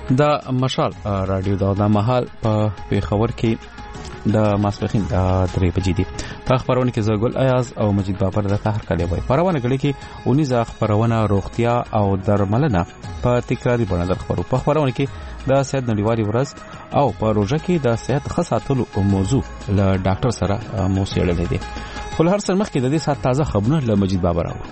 د مشال رادیو د مهال په پیښور کې د ماسپخین د 3 بجې دي. په خبرونه کې زګل ایاز او مجید بابر د طاهر کلی وای. پرونه غړي کې 19 خبرونه روغتیا او درملنه په تکراری بڼه در خبرو. په خبرونه کې د صحت نړیوالې ورځ او په روزه کې د صحت خاصاتلو موضوع له ډاکټر سره مو سیړلې دي. خو هر څه مخکې د دې سات تازه خبرونه له مجید بابر راو.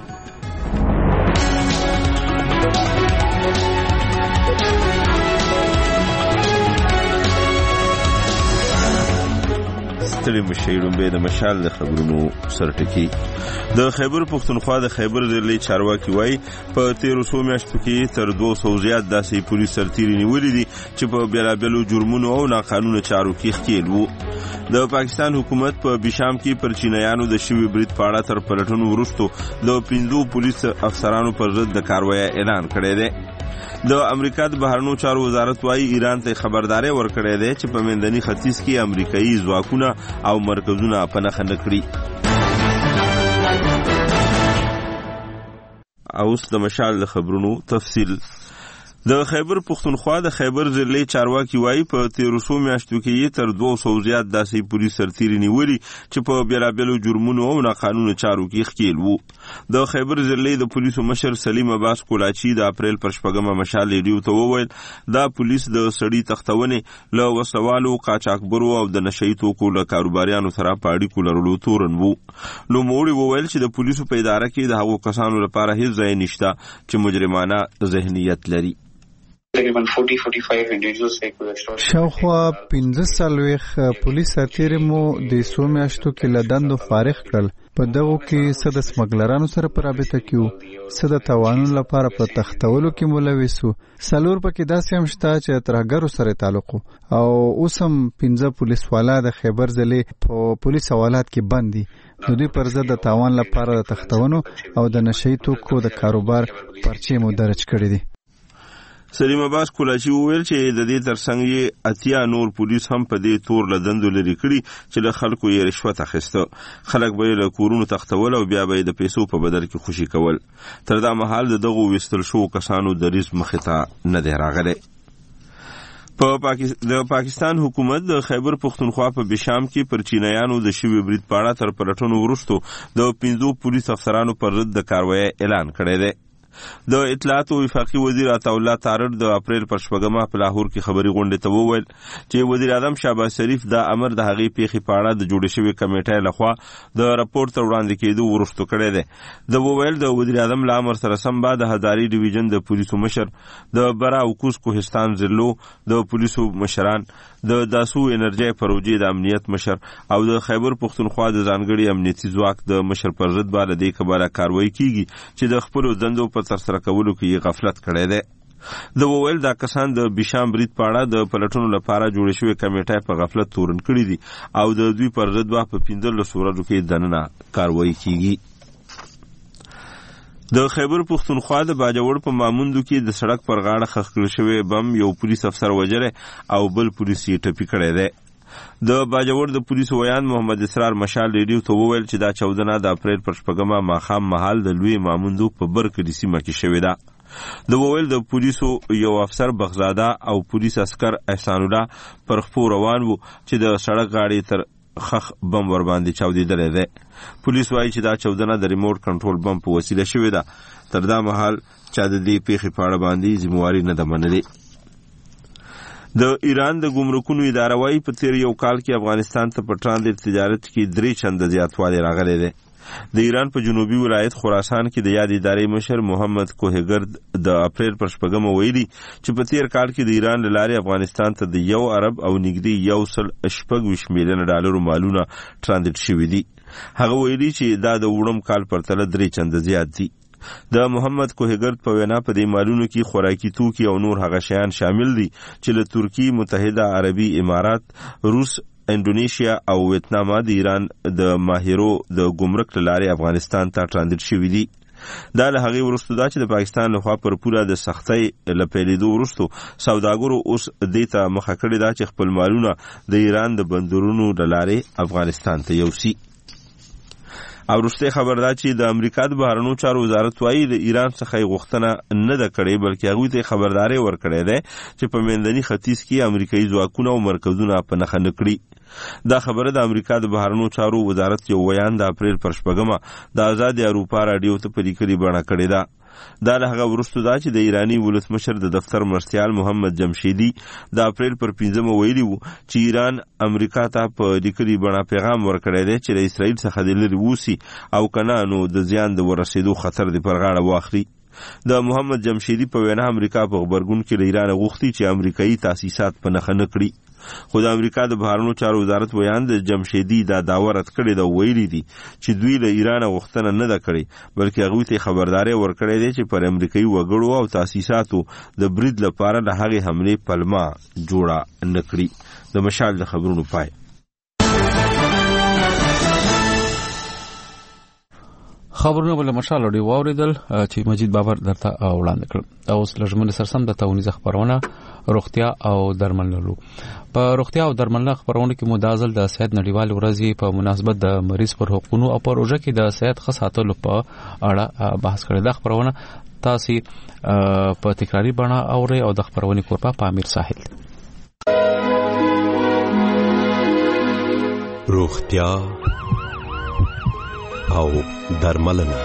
ستړي مشیرون به د مشال د خبرونو سرټکی. د خیبر پختونخوا د خیبر ضلع چارواکي وای په 1300 میاشتو کې تر 200 زیات داسې پولیس سرتیري نیولې دي چې په بیلابیلو جرمونو او ناقانونه چارو کې ښکیل وو. د پاکستان حکومت په بشام کې پر چینایانو د شوی برید پاړه تر پلټنو وروسته د 15 پولیس افسرانو پر ضد د کاروایی اعلان کړی دی. د امریکا د بهرنیو چارو وزارت وايي ایران ته خبرداري ورکړې ده چې په مندني ختیځ کې امریکایي ځواکونه او مرکزونه په نښه نه کړي. اوس د مشال د خبرونو تفصیل. د خیبر پختونخوا د خیبر ضلع چارواکي وایي په 1300 میاشتو کې تر 200 زیات داسې پولیس سرتیري نیولي چې په بیلابیلو جرمونو او ناقانونه چارو کې ښکیل وو. د خیبر ضلع د پولیسو مشر سلیم عباس کولاچی د اپریل پر 4 مشال ریډیو ته وویل دا پولیس د سړی تختونې له وسوالو قاچاقبرو او د نشئی توکو له کاروباریانو سره په اړیکو لرلو تورن وو. نو موړي وویل چې د پولیسو په اداره کې د هغو کسانو لپاره هیڅ ځای نشته چې مجرمانه ذهنیت لري. شاوخوا 15 پولیس سرتیري مو د 100 میاشتو کې لدندو فارغ کړل. په دغه کې څه د سمګلرانو سره په رابطه کې څه د توانونو لپاره په تختولو کې ملوث وو. څلور پکې داسې هم شته چې ترهګرو سره تعلق او اوس هم 15 پولیس والا د خیبر ضلع په پولیس حوالات کې بند دي. د دوی پر ضد د تاوان لپاره د تختونو او د نشئی توکو د کاروبار پرچې مو درج کړي دي. سلیم عباس کولاچی وویل چې د دې ترڅنګ یې اتیا نور پولیس هم په دې تور لدندو لري کړي چې له خلکو یې رشوت اخیسته. خلک به له کورونو تختول او بیا به د پیسو په بدل کې خوشي کول. تر دا مهال دغه وستل شو کسانو د ریز مخې ته نه دی راغلی. د پاکستان حکومت د خیبر پختونخوا په بشام کې پر چینایانو د شوی برید پاړه تر پلټنو وروسته د 15 پولیس افسرانو پر ضد د کاروایی اعلان کړی دی. د اطلاعات او وفاقي وزیر عطاالله طارر د اپریل پر 4 په لاهور کې خبري غونډه ته وویل چې وزیر اعظم شهباز شریف د امر د هغې پیښې په اړه د جوړې شوې کمیټې لخوا د راپورټ تر وړاندې کېدو وروسته کړی دی. د وویل د وزیر اعظم له امر سره سم به د هزاري ډیویژن د پولیسو مشر، د برا او کوز کوهستان ضلعو د پولیسو مشران، د داسو انرژي پروژې د امنیت مشر او د خیبر پختونخوا د ځانګړي امنیتي ځواک د مشر پر ضد باندې د کباله کاروایی کیږي چې د خپل دندو په ترسره کولو کې غفلت کړی دی. د وویل دا کسان د بشام برید پاړه د پلټنو لپاره جوړې شوې کمیټې په غفلت تورن کړي دي او د دوی پر ضد به په 15 ورځو کې دننه کاروایی کیږي. د خیبر پختونخوا د باجوړ په ماموندو کې د سړک پر غاړه خښ کړل شوی بم یو پولیس افسر وژلی او بل پولیس یې ټپي کړی دی. د باجوړ د پولیسو ویان محمد اسرار مشال ریډیو ته وویل چې دا 14 د اپریل پر 4 ماښام مهال د لوی ماموندو په برکلي سیمه کې شوې ده. د وویل د پولیسو یو افسر بغزاده او پولیس اسکر احسان الله پر خپو روان وو چې د سړک غاړې تر خخ بم ور باندې چاودېدلی دی. پولیس وایي چې دا 14 د ریموټ کنټرول بم په وسیله شوې ده. تر دا مهال چا د دې پیښې په اړه باندې ذمہواري نه ده منلې. د ایران د ګمرکونو اداره وايي په تیر یو کال کې افغانستان ته په ترانزیت تجارت کې 3 چنده زیاتوالی راغلی دی. د ایران په جنوبي ولایت خراسان کې د یاد ادارې مشر محمد کوهګرد د اپریل پر 4 ویلي چې په تیر کال کې د ایران لارې افغانستان ته د 1 ارب او نږدې 1.8 میلیون ډالر مالونه ترانزیت شوي دي. هغه ویلي چې دا د وړم کال پرتله 3 چنده زیات دي. د محمد کوهګرد په وینا په دې مالونو کې خوراکي توکي او نور هغه شیان شامل دي چې له ترکی، متحده عربي امارات، روس، انډونیشیا او ویتنام د ایران د ماهرو د ګمرک لارې افغانستان ته ترانزیت شوي دي. دا له هغې وروسته دا چې د پاکستان لخوا پر پوره د سختۍ له پیلېدو وروسته سوداګرو اوس دې ته مخه کړې ده چې خپل مالونه د ایران د بندرونو له لارې افغانستان ته یوسي. او وروسته خبر دا چې د امریکا د بهرنیو چارو وزارت وايي د ایران څخه غوښتنه نه ده کړې بلکې هغه ته خبرداري ورکړې ده چې په منځني ختیځ کې امریکایي ځواکونه او مرکزونه په نښه نه کړي. دا خبره د امریکا د بهرنیو چارو وزارت یو بیان د اپریل پر 8 د آزاد اروپا رادیو ته په لیکلي بڼه کړی ده. دا له هغه وروسته دا چې د ایرانی ولسمشر د دفتر مرستیال محمد جمشیدی د اپریل پر 15 ویلي وو چې ایران امریکا ته په لیکلي بڼه پیغام ورکړی دی چې د اسرائیل څخه د لرې ووسي او کنه نو د زیان د ورسېدو خطر د پر غاړه واخلي. د محمد جمشیدی په وینا امریکا په خبرګون کې له ایران غوښتي چې امریکایي تاسیسات په نښه نه کړي. خو د امریکا د بهرنیو چارو وزارت بیان د جمشیدی دا داوا رد کړی دا ویلي دي چې دوی له ایران غوښتنه نه ده کړې بلکې هغه ته خبرداري ورکړې ده چې پر امریکایي وګړو او تاسیساتو د برید لپاره د هغې حمله پلمه جوړه نه کړي. د مشال د خبرونو پای. خبرونه بل مشال اوري واوریدل چې مجید بابر درته وړاندې کړ. اوس لږمن سرسم د تاونیزه خبرونه روغتیا او درملنه. په روغتیا او درملنه خبرونه کې مدازل د صحت نړیوال ورځ په مناسبت د مریض پر حقوقو او پروژه کې د صحت خصاتلو په اړه بحث کړی. د خبرونه تاسو په تکراری بڼه اوري او د خبرونه کورپا پامیر ساحل. روغتیا او درملنه.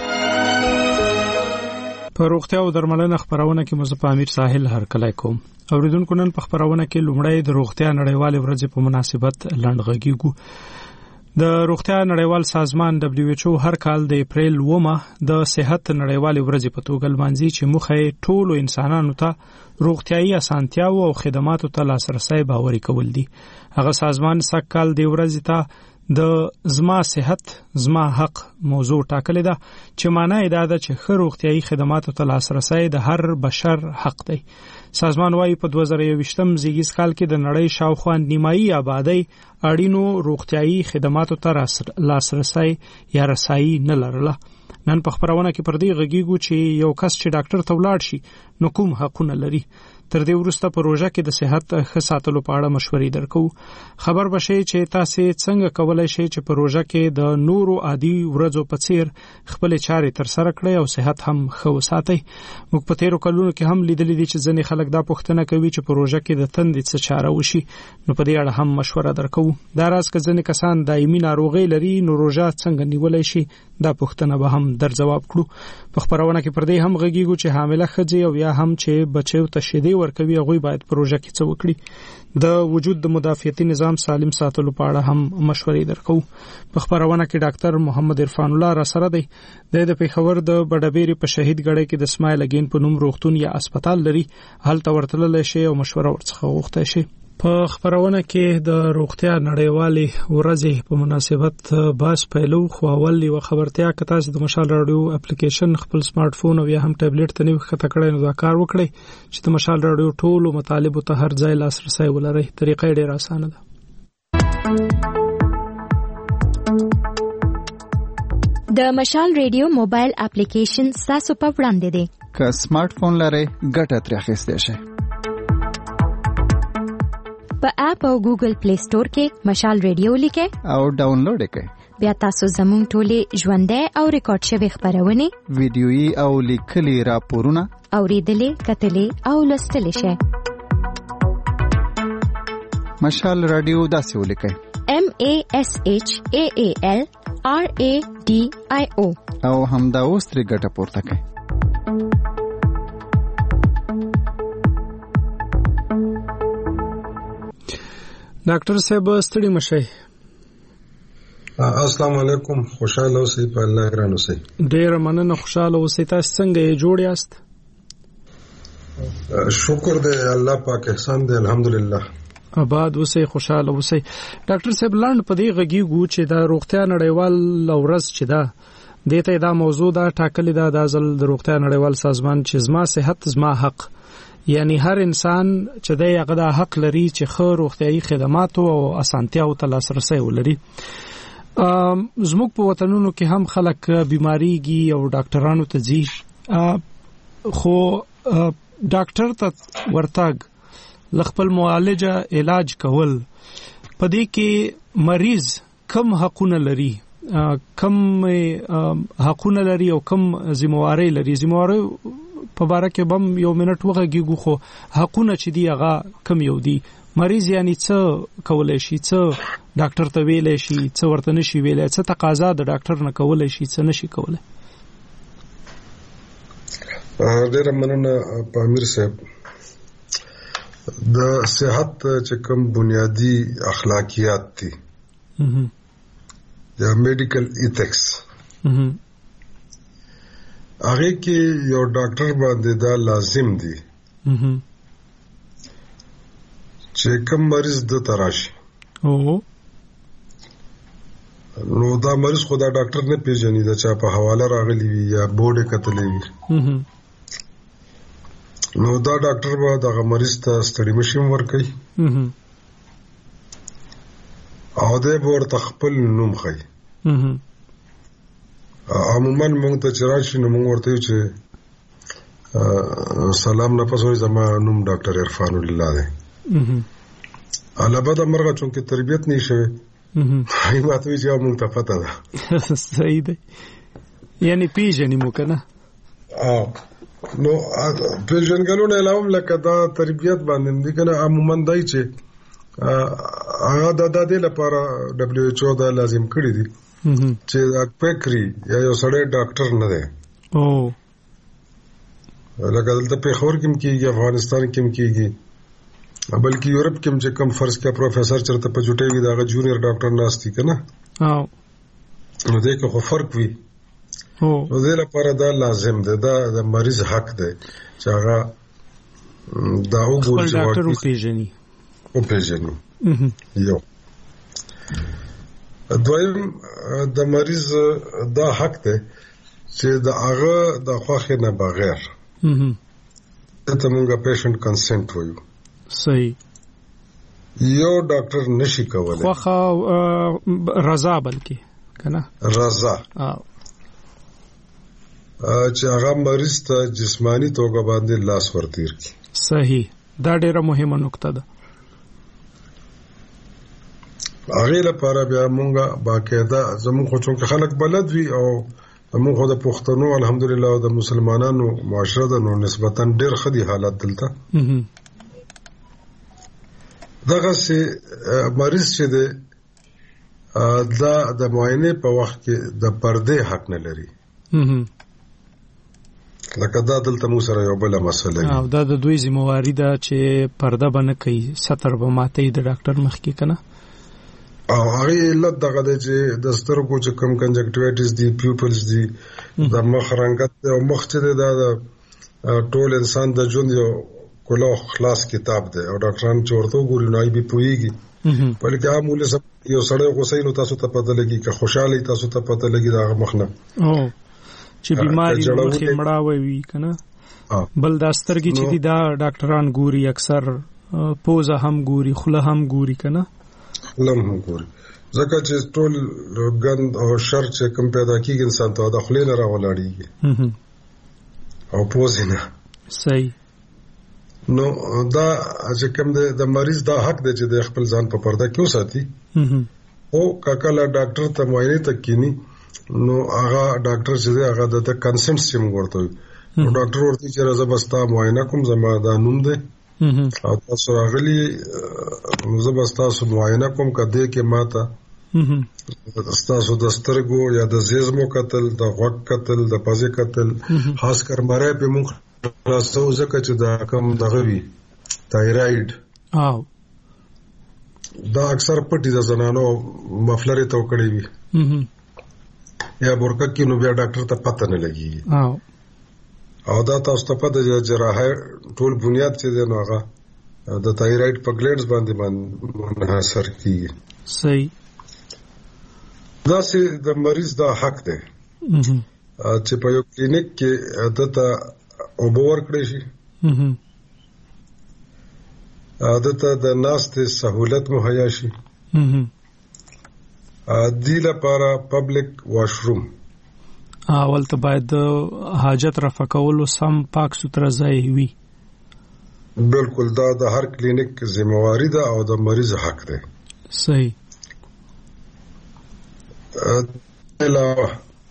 په روغتیا او درملنه خبرونه کې مزه په امیر ساحل هر کله کوم. اوریدونکو نن په خبرونه کې لومړی د روغتیا نړیوال ورځ په مناسبت لړغږیږو. د روغتیا نړیوال سازمان WHO هر کال د اپریل 9 د صحت نړیوال ورځ په توګه لمانځي چې مخه ټولو انسانانو ته روغتیايي اسانتیاو او خدماتو ته لاسرسي باوري کول دي. هغه سازمان سکهال د ورځ ته د زما صحت زما حق موضوع ټاکلې ده چې معنی دا ده چې ښه روغتیايي خدماتو ته لاسرسي د هر بشر حق دی. سازمان وايي په 2020م زیږیز کال کې د نړۍ شاوخوا نیمایي آبادی اړینو روغتیايي خدماتو ته لاسرسي یا رسایي نه لرله. نن په خبرونه کې پر دې غږیږو چې یو کس چې ډاکټر ته ولاړ شي نو کوم حقونه لري. تر دې وروسته پروژه کې د صحت ښه ساتلو په اړه مشورې درکو. خبر بشي چې تاسو څنګه کولای شئ چې پروژه کې د نورو عادي ورځو په څیر خپل چارې تر سره کړئ او صحت هم ښه وساتئ. موږ په تیرو کلونو کې هم لیدلې دي چې ځینې خلک دا پوښتنه کوي چې پروژه کې د تندې څه چاره وشي نو په دې اړه هم مشوره درکو. دا راز که ځینې کسان دایمي ناروغي لري نو روژه څنګه نیولای شي دا پوښتنه به هم در جواب کړو. په خبرونه کې پر دې هم غږیږو چې حامله ښځې او یا هم چې بچو ته شیدې ورکوي هغوی باید پروژه کې څه وکړي. د وجود د مدافعتي نظام سالم ساتلو په اړه هم مشورې درکو. په خبرونه کې ډاکټر محمد عرفان الله را سره دی. د پیښور د بډبېری په شهید ګړی کې د اسماعیل اگین په نوم روغتون یا هسپتال لري. هلته ورتلل شي او مشوره ورڅخه غوښته شي. په خبرونه کې د روغتیا نړیوالې ورځې په مناسبت باس پیلو خو اول یو خبرتیا کته چې د مشال رادیو اپلیکیشن خپل سمارټ فون او یا هم ټابلیټ ته نیو خطه کړئ نو دا کار وکړئ چې د مشال رادیو ټولو مطالبو ته هر ځای لاسرسي ولرئ. طریقې ډېر اسانه ده. د مشال رادیو موبایل اپلیکیشن تاسو په وړاندې دی. که سمارټ فون لرئ ګټه ترې اخیستئ شئ. په اپ او ګوګل پلی سٹور کې مشال ریډیو لیکئ او ډاونلوډ کړئ. بیا تاسو زموږ ټولې ژوندۍ او ریکارډ شوی خبرونه ویډیويي او لیکلي راپورونه اوریدلې کتلې او لوستلې شئ. مشال رادیو داسې ولیکئ MASHAAL RADIO او همدا اوس ترې ګټه پورته کړئ. ډاکټر صاحب ستړي مشئ. السلام علیکم. خوشاله اوسئ په الله ګران اوسئ. ډیر مننه. خوشاله اوسئ. تاسو څنګه جوړ یاست؟ شکر دی الله پاک احسان دی الحمدلله. آباد اوسئ خوشاله اوسئ. ډاکټر صاحب لاند په دې غږیږو چې د روغتیا نړیوال ورځ چې دا دته دا موضوع دا ټاکلې ده د ځل د روغتیا نړیوال سازمان چې زما صحت زما حق یعنی هر انسان چې د هغه حق لري چې ښه روغتیايي خدمات او اسانتیاو ته لاسرسي ولري. زموږ په وطنونو کې هم خلک بیماریږي او ډاکټرانو ته ځي خو ډاکټر ته ورتګ خپل معالجه علاج کول په دې کې مریض کم حقونه لري کم حقونه لري او کم ذمہواری لري. ذمہواری په باره کې بم یو منټ وغږیږو خو حقونه چې دی هغه کم یو دي. مریض یعنی څه کولای شي، څه ډاکټر ته ویلای شي، څه ورته نشي ویلای، څه تقاضا د ډاکټر نه کولای شي، څه نشي کولای. ډېر مننه پامیر صاحب. د صحت چې کوم بنیادی اخلاقیات دي یا میډیکل ایتھکس هغه کې یو ډاکټر باندې دا لازم دي چې کوم مریض د تراشي نو دا مریض خو دا ډاکټر نه پیژني، دا چا په حواله راغلی وي یا بورډ کتلې وي، نو دا ډاکټر به دغه مریض ته ستړي مشیم ورکوي او دی به ورته خپل نوم ښیي. عموما مونږ ته چې راشي نو مونږ ورته یو چې سلام نه پس وایي زما نوم ډاکټر عرفان الله دی. علاوه د مرغه چونکې تربیت نه شوی هغه ماته وی چې مونږ ته پته ده. صحیح دی، یعنی پیژنې مو کنه. نو پیژنګلو نه علاوه لکه دا تربیت باندې دي کنه عموما دای چې هغه د دې لپاره WHO دا لازم کړی دي چې دا فکری یا یو سړی ډاکټر نه دی. لکه دلته په خور کې کېږي، افغانستان کې کېږي، بلکې یورپ کې چې کم فرض کې پروفیسور چرته په جوټي وي دا جونیئر ډاکټر ناشتي کنه. نو دې کې خو فرق وي. نو دې لپاره دا لازم دی، دا د مریض حق دی چې هغه دا وګوري چې ډاکټر وپیژني. یو دویم د مریض دا حق دی چې د هغه د خوښې نه بغیر ته مونږه پیشنټ کنسنت وایو. صحیح. یو ډاکټر نشي کولای خوښه رضا بلکې کنه رضا چې هغه مریض ته جسمانی توګه باندې لاس ورتیر کی. صحیح، دا ډیره مهمه نقطه ده. هغه لپاره بیا مونږه باقاعده زموږ خو چونکه خلک بلد وي او زموږ خو د پښتنو الحمدلله او د مسلمانانو معاشره ده نو نسبتا ډیر خدي حالات دلته دغه سي مریض چې ده دا د معاینه په وخت کې د پردې حق نه لري. لکه دا دلته مو سره یو بل مسله او دا د دوی ذمہواری ده چې پرده باندې کوي، ستر به ماته د ډاکټر مخ کې کنه. او هغه علت دغه د چې د سترګو چې کم کنجکټیویټیز دي، پیوپلز دي، د مخ رنګت او مخ چې دا ټول انسان د ژوند یو کلو خلاص کتاب دی او ډاکټران چې ورته ګوري نه بي پويږي بلکې عامل سب یو سړی غوسې نو تاسو ته پته لګي که خوشاله تاسو ته پته لګي دا مخنه چې بیماری مخې مړاوي وي کنه. بل دا سترګې چې دا ډاکټران ګوري اکثر پوزه هم ګوري، خوله هم ګوري کنه. خوله هم ګوري ځکه چې ټول ګند او شر چې کوم پیدا کیږي انسان ته د خولې نه راولاړيږي او پوزه نه. صحیح. نو دا چې کوم د مریض دا حق دی چې د خپل ځان په پرده کې وساتي او کاکاله ډاکټر ته معاینه تکینی نو هغه ډاکټر چې هغه د کنسنت سیم ورته نو ډاکټر ورته چې راځه بستا معاینه کوم زما دا نوم دی او تاسو راغلی زه بستا سو معاینه کوم کده کې ماته تاسو د سترګو یا د زیزمو قتل، د غوږ قتل، د پزې قتل، خاص کر مړی په مخ راسو ځکه چې دا کم دغه وی تایراید دا اکثر پټي د زنانو مفلر ته وکړي وي یا برکه کې نو بیا ډاکټر ته پته نه لګي او دا تاسو ته پته چې جراحه ټول بنیاد چې دی نو هغه د تایراید په ګلینډز باندې منحصر کیږي. صحیح. دا سي د مریض دا حق دی چې په یو کلینیک کې دته او باور کړی شي عادت د ناستې سہولت مهیا شي دی لپاره پبلک واشروم اول ته باید حاجت رفع کولو سم پاک ستر ځای وي. بالکل دا د هر کلینیک ذمہواری ده او د مریض حق ده. صحیح. علاوه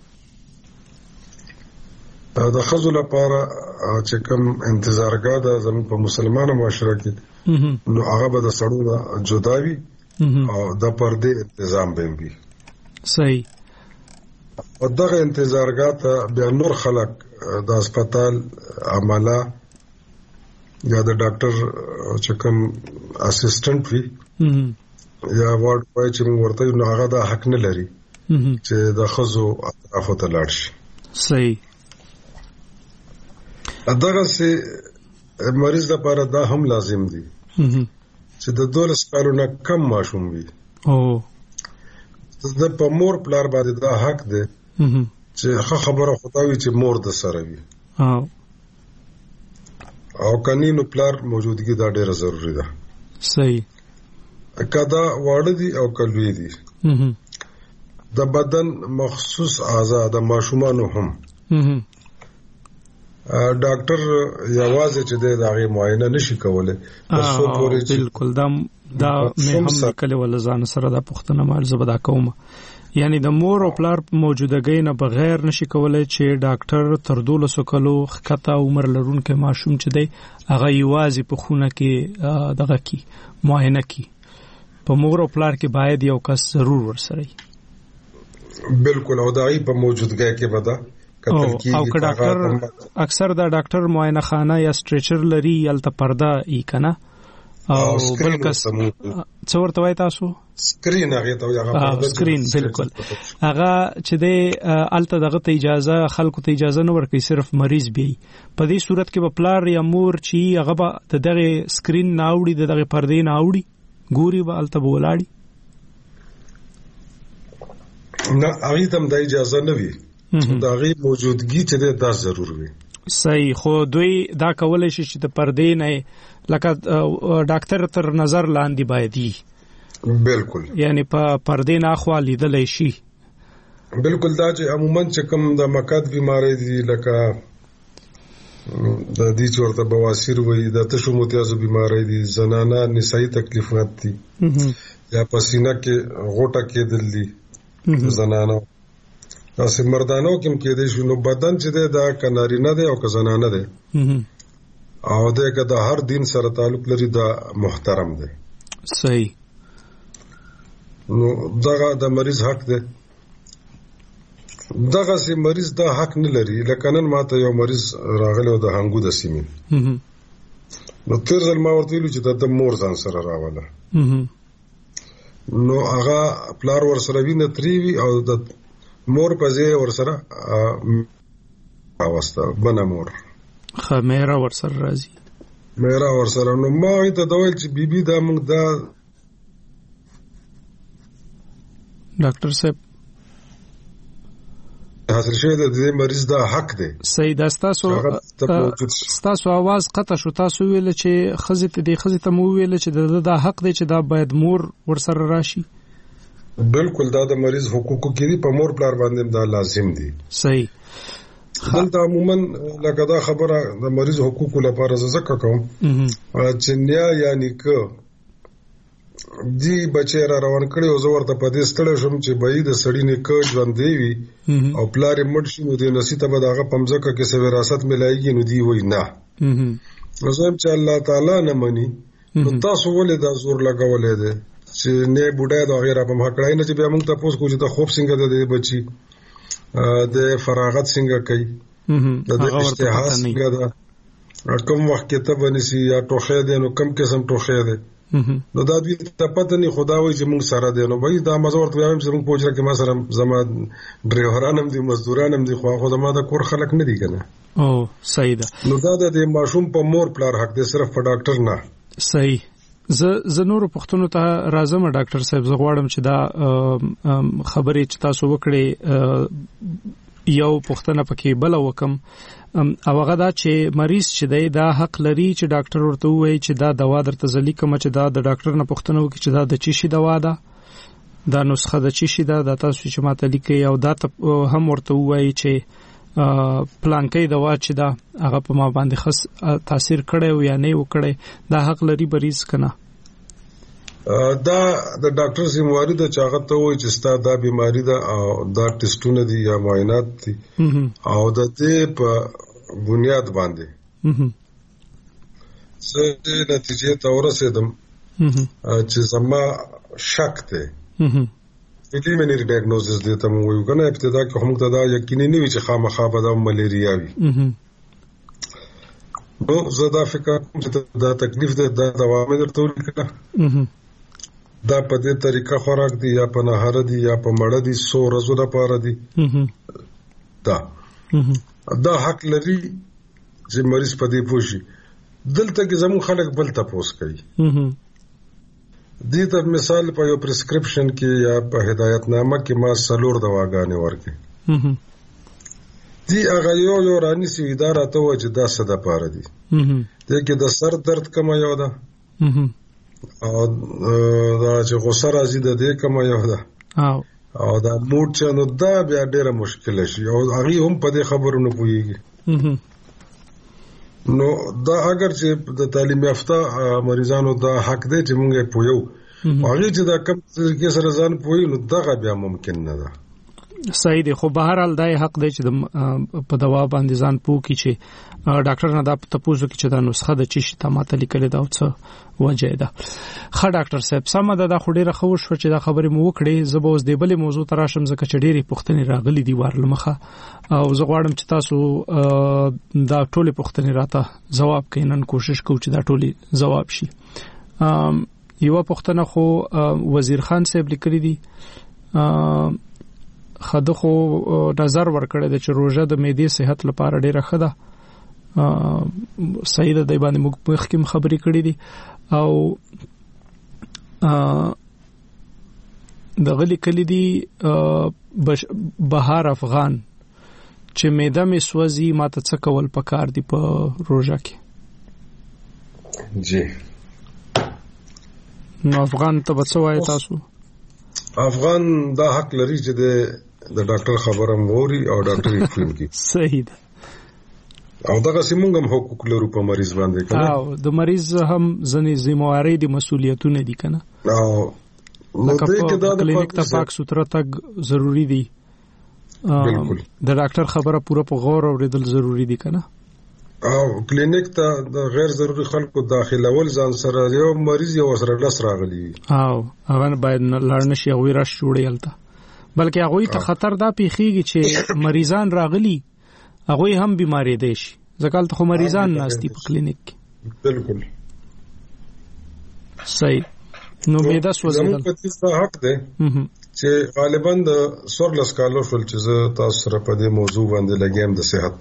د خزو لپاره چې کوم انتظارګاه ده زموږ په مسلمانانو معاشره کې نو هغه به د سړو نه جداوي او د پردې تنظیم به وي. صحیح. او دغه انتظارګاه ته بیا نور خلک د هسپتال عمله یا د ډاکټر چې کوم اسسټنټ وي یا وارډ پای چې موږ ورته نو هغه د حق نه لري چې د خزو اطرافو ته لاړ شي. صحیح. دغه سي مریض لپاره دا هم لازم دي چې د 12 کالو نه کم ماشوم وي. د په مور پلار باندې دا حق دی چې خبره خدای چې مور د سره وي او کنينو پلار موجودګي دا ډیره ضروری ده. صحیح. کدا واړه دي او کلوي دي د بدن مخصوص اعضاء د ماشومانو هم ډاکټر یوازې چې د هغه معاینه نشي کولای تاسو پورې بالکل دا مې هم کله ول ځان سره د پښتنه مال زبدا کوم یعنی د مور او پلار موجودګۍ نه بغیر نشي کولای چې ډاکټر تر 12 کلو خطا عمر لرونکو ماشوم چې دی هغه یوازې په خونه کې دغه کی معاینه کی په مور او پلار کې باید یو کس ضرور ورسره بالکل او دای په موجودګۍ کې ودا او که ډاکټر اکثر دا ډاکټر معاینه خانه یا سټریچر لري یلته پرده ای کنه او بلکس څورته وای تاسو سکرین هغه ته هغه سکرین بالکل هغه چې د الته دغه ته اجازه خلکو ته اجازه نه ورکړي صرف مریض بي په دې صورت کې په پلار یا مور چې هغه دغه سکرین ناوړي دغه پردې ناوړي ګوري به الته بولاړي نه هغه تم د اجازه نه وي دا غي موجودګي چې دا ضرور وي. صحیح. خو دوی دا کولای شي چې د پردې نه لکه ډاکټر تر نظر لاندې باندې بالکل یعنی په پردې نه خو لیدل شي. بالکل دا چې عموما چې کوم د مقعد بیماری دي لکه د دې ورته بواسیر وي د تشو متیازو بیماری دي زنانه نسائی تکلیفات دي یا پسینه کې غوټه کې دل دي زنانه تاسو مردانو کوم کې دي شنو بدن چې دا کناری نه دی او کزنانه دی او دغه د هر دین سره تعلق لري دا محترم دی. صحیح. نو دغه د مریض حق دی دغه سي مریض دا حق نه لري لکه نن ماته یو مریض راغلی د هنګو د سیمې نو تر ځل ما ورته ویل چې د مور ځان سره راواله نو هغه پلار ور سره ویني تریوي او د مور په ځای ور سره اوسته بنا مور خمیره ور سره راځي میرا ور سره نو ما ته دویل چې بیبي دا موږ دا ډاکټر صاحب حاصل شوی د دې مریض دا حق دی. صحیح. دا تاسو आवाज قطع شو تاسو ویل چې خزه ته مو ویل چې دا حق دی چې دا باید مور ور سره راشي. بالکل دا د مریض حقوقو کې دی په مور پلار باندې دا لازم دی. صحیح. دلته عموما لکه دا خبره د مریض حقوقو لپاره زکه کوم چې نیا یعنی که دی بچی را روان کړي او زه ورته په دې ستړی شم چې بای د سړی نه کې ژوند دی وي او پلار مړ شي نو د نصیب به دغه پمځکه کې څه وراثت ملایږي نو دی وای نه زم چې الله تعالی نه مني نو تاسو ولې دا زور لګولې ده چې نه بوډا دا غیره په مخکړای نه چې بیا موږ تاسو کو چې د خوب څنګه د بچي د فراغت څنګه کوي د اشتها څنګه دا کوم وخت کې ته بنسي یا ټوخه ده نو کم قسم ټوخه ده نو دا دوی ته پته نه خداوي چې موږ سره دی نو به دا مزور ته وایم چې موږ پوښتنه کې ما سره زما ډرایورانم دي مزدورانم دي خو زما د کور خلک نه دي کنه. او صحیح ده. نو دا د ماشوم په مور پلار حق دی صرف په ډاکټر نه. صحیح. زه نور پښتنو ته راځم ډاکټر صاحب زه غواړم چې دا خبرې چې تاسو وکړې یو پښتنه پکې بل وکم او هغه دا چې مریض چې دی دا حق لري چې ډاکټر ورته وایي چې دا دوا درته زلی کوم چې دا د ډاکټر نه پښتنه وکړي چې دا د چی شي دوا ده دا نسخه د چی شي دا تاسو چې ماته لیکي او دا هم ورته وایي چې پلانکې دوا چې دا هغه په ما باندې خاص تاثیر کړي او یا نه وکړي دا حق لري مریض کنه. دا د ډاکټر ذمہواری د چاغت ته وایي چې ستا دا بیماری ده او دا ټیسټونه دي یا معاینات دي او د دې په بنیاد باندې زه نتیجې ته ورسېدم چې زما شک دی پریلیمینری ډایګنوزس دی ته مو وایو کنه ابتدا کې هم ته دا یقیني نه وي چې خامخا به دا ملیریا وي نو زه دا فکر کوم چې دا تکلیف دی دا دوا مې درته ولیکله دا په دې طریقه خوراک دی یا په نهار دی یا په مړه دی 100 ورځې لپاره دی دا حق لري چې مریض په دې پوښي دلته کې زموږ خلک بل تاسو کوي دې ته مثال په یو پرسکرپشن کې یا په هدایتنامه کې ما 4 دواګانې ورکې دی هغه یو رانی سي اداره ته و چې دا څه د پاره دي دغه کې د سر درد کم یو ده او دا چې غوسه راځي د دې کم یو ده او دا موډ چې نو دا بیا ډیره مشکله شي او هغه هم په دې خبرونه پويږي نو دا اگر چې د تعلیم یافته مریضانو دا حق دی چې موږ پویو هغه چې دا کم طریقې سره ځان پوي نو دا بیا ممکن نه ده صحیح دی خو بهر حال دا حق دی چې په دوا باندې ځان پوکي چې ډاکټر نه دا تاسو کې چې دا نسخه د چی شته ماته لیکل دا څه وجه ده خا ډاکټر صاحب سم ده خو ډیره خو شو چې دا خبرې مو وکړې زبوس دی بلې موضوع تراشم زکه چې ډیره پوښتنې راغلي دي ورلمخه او زه غواړم چې تاسو دا ټولې پوښتنې راته جواب کینن کوشش کوم چې دا ټولې جواب شي یو پوښتنه خو وزیر خان صاحب لیکلي دي خاده خو نظر ورکړی د چې روزه د معدې صحت لپاره ډیره ښه ده صحیح ده د باندې مخکې خبرې کړې دي او د غلي کلی دي بهار افغان چې معده مې سوځي ماته څه کول پکار دي په روزه کې جی نو افغان ته څه وایي تاسو افغان دا حق لري چې د ډاکټر خبره موري او ډاکټر یې فهم کی صحیح ده او دغه سیمونږ هم حقوق لرو په مریض باندې کنه او د مریض هم ځنې ذمہواری دي مسؤلیتونه دي کنه او نو دې کې دا کلینیک ته پاک سوتره تک ضروری دي بالکل د ډاکټر خبره پوره په غور اوریدل ضروری دي کنه او کلینیک ته د غیر ضروري خلکو داخلول ځان سره یو مریض یو سره لس راغلی او هغه باید لړ نشي او راش جوړیلته بلکې هغه ته خطر دا پیخیږي چې مریضان راغلي هغه هم بیماری دي شي ځکه ته مریضان ناشتي په کلینیک کې بالکل صحیح نو میدا سوځیدل په دې حق ده چې غالبا د سورلس کالو فل چې تاسو سره په دې موضوع باندې لګیم د صحت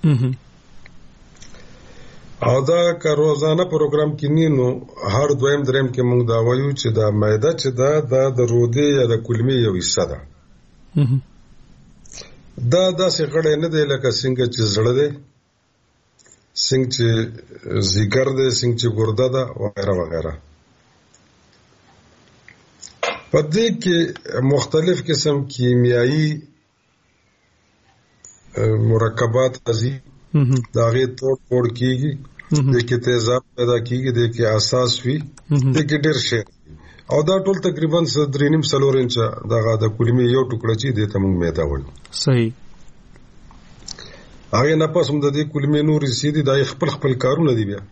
او دا که روزانه پروګرام کې نینو هر دویم دریم کې موږ دا وایو چې دا معده چې دا د رودې یا د کولمې یو حصہ ده دا داسې غړې نه دی لکه څنګه چې زړه دی څنګه چې ځیګر دی څنګه چې ګرده ده وغیرہ وغیرہ په دې کې مختلف قسم کیمیاوي مرکبات راځي دا غي توڑ کیږي د کې تیزاب پیدا کیږي د کې اساس وي د کې ډېر شي او دا ټول تقریبا 3.5 سلور انچ دغه د کولمې یو ټوکړه چې د تمنګ میدا وایي صحیح هغه نه پس هم د دې کولمې نور سیدي د خپل کارونه دي بیا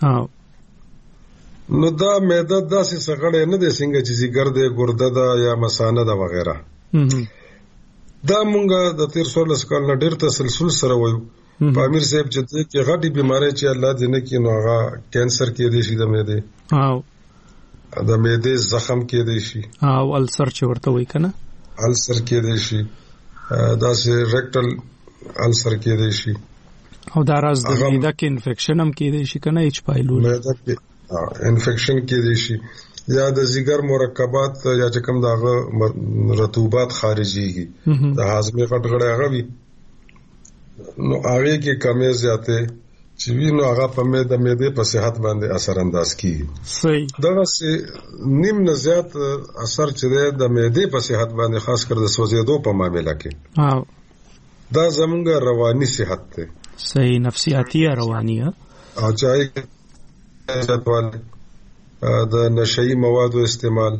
نو دا میدا داسې سغړې نه دي څنګه چې ځګر دې ګرده ده یا مثانه ده وغیرہ دا مونږه د 13 کال نه ډېر تسلسل سره وایو پامیر صاحب چې غټي بيماري چې الله دې نه کې نو هغه کینسر کې دي شي د معدې او د معدې زخم کې دي شي او السر چې ورته وای کنه السر کې دي شي دا سه ریکټل السر کې دي شي او دا راز د معده کې انفیکشن هم کې دي شي کنه ایچ پایلول معده کې انفیکشن کې دي شي یا د ځیګر مرکبات یا چې کوم دغه رطوبات خارجيږي د هاضمې غټغړې هغه وي نو هغه کې کمی زیاته چې وینو هغه په معده په صحت باندې اثر انداز کیږي صحیح دغه سي نیم نه زیات اثر چې د معده په صحت باندې خاص کر د سوځېدو په معاملې کې دا زموږ رواني صحت ته صحیح نفسیاتی رواني او چای ځاتواله د نشئی موادو استعمال،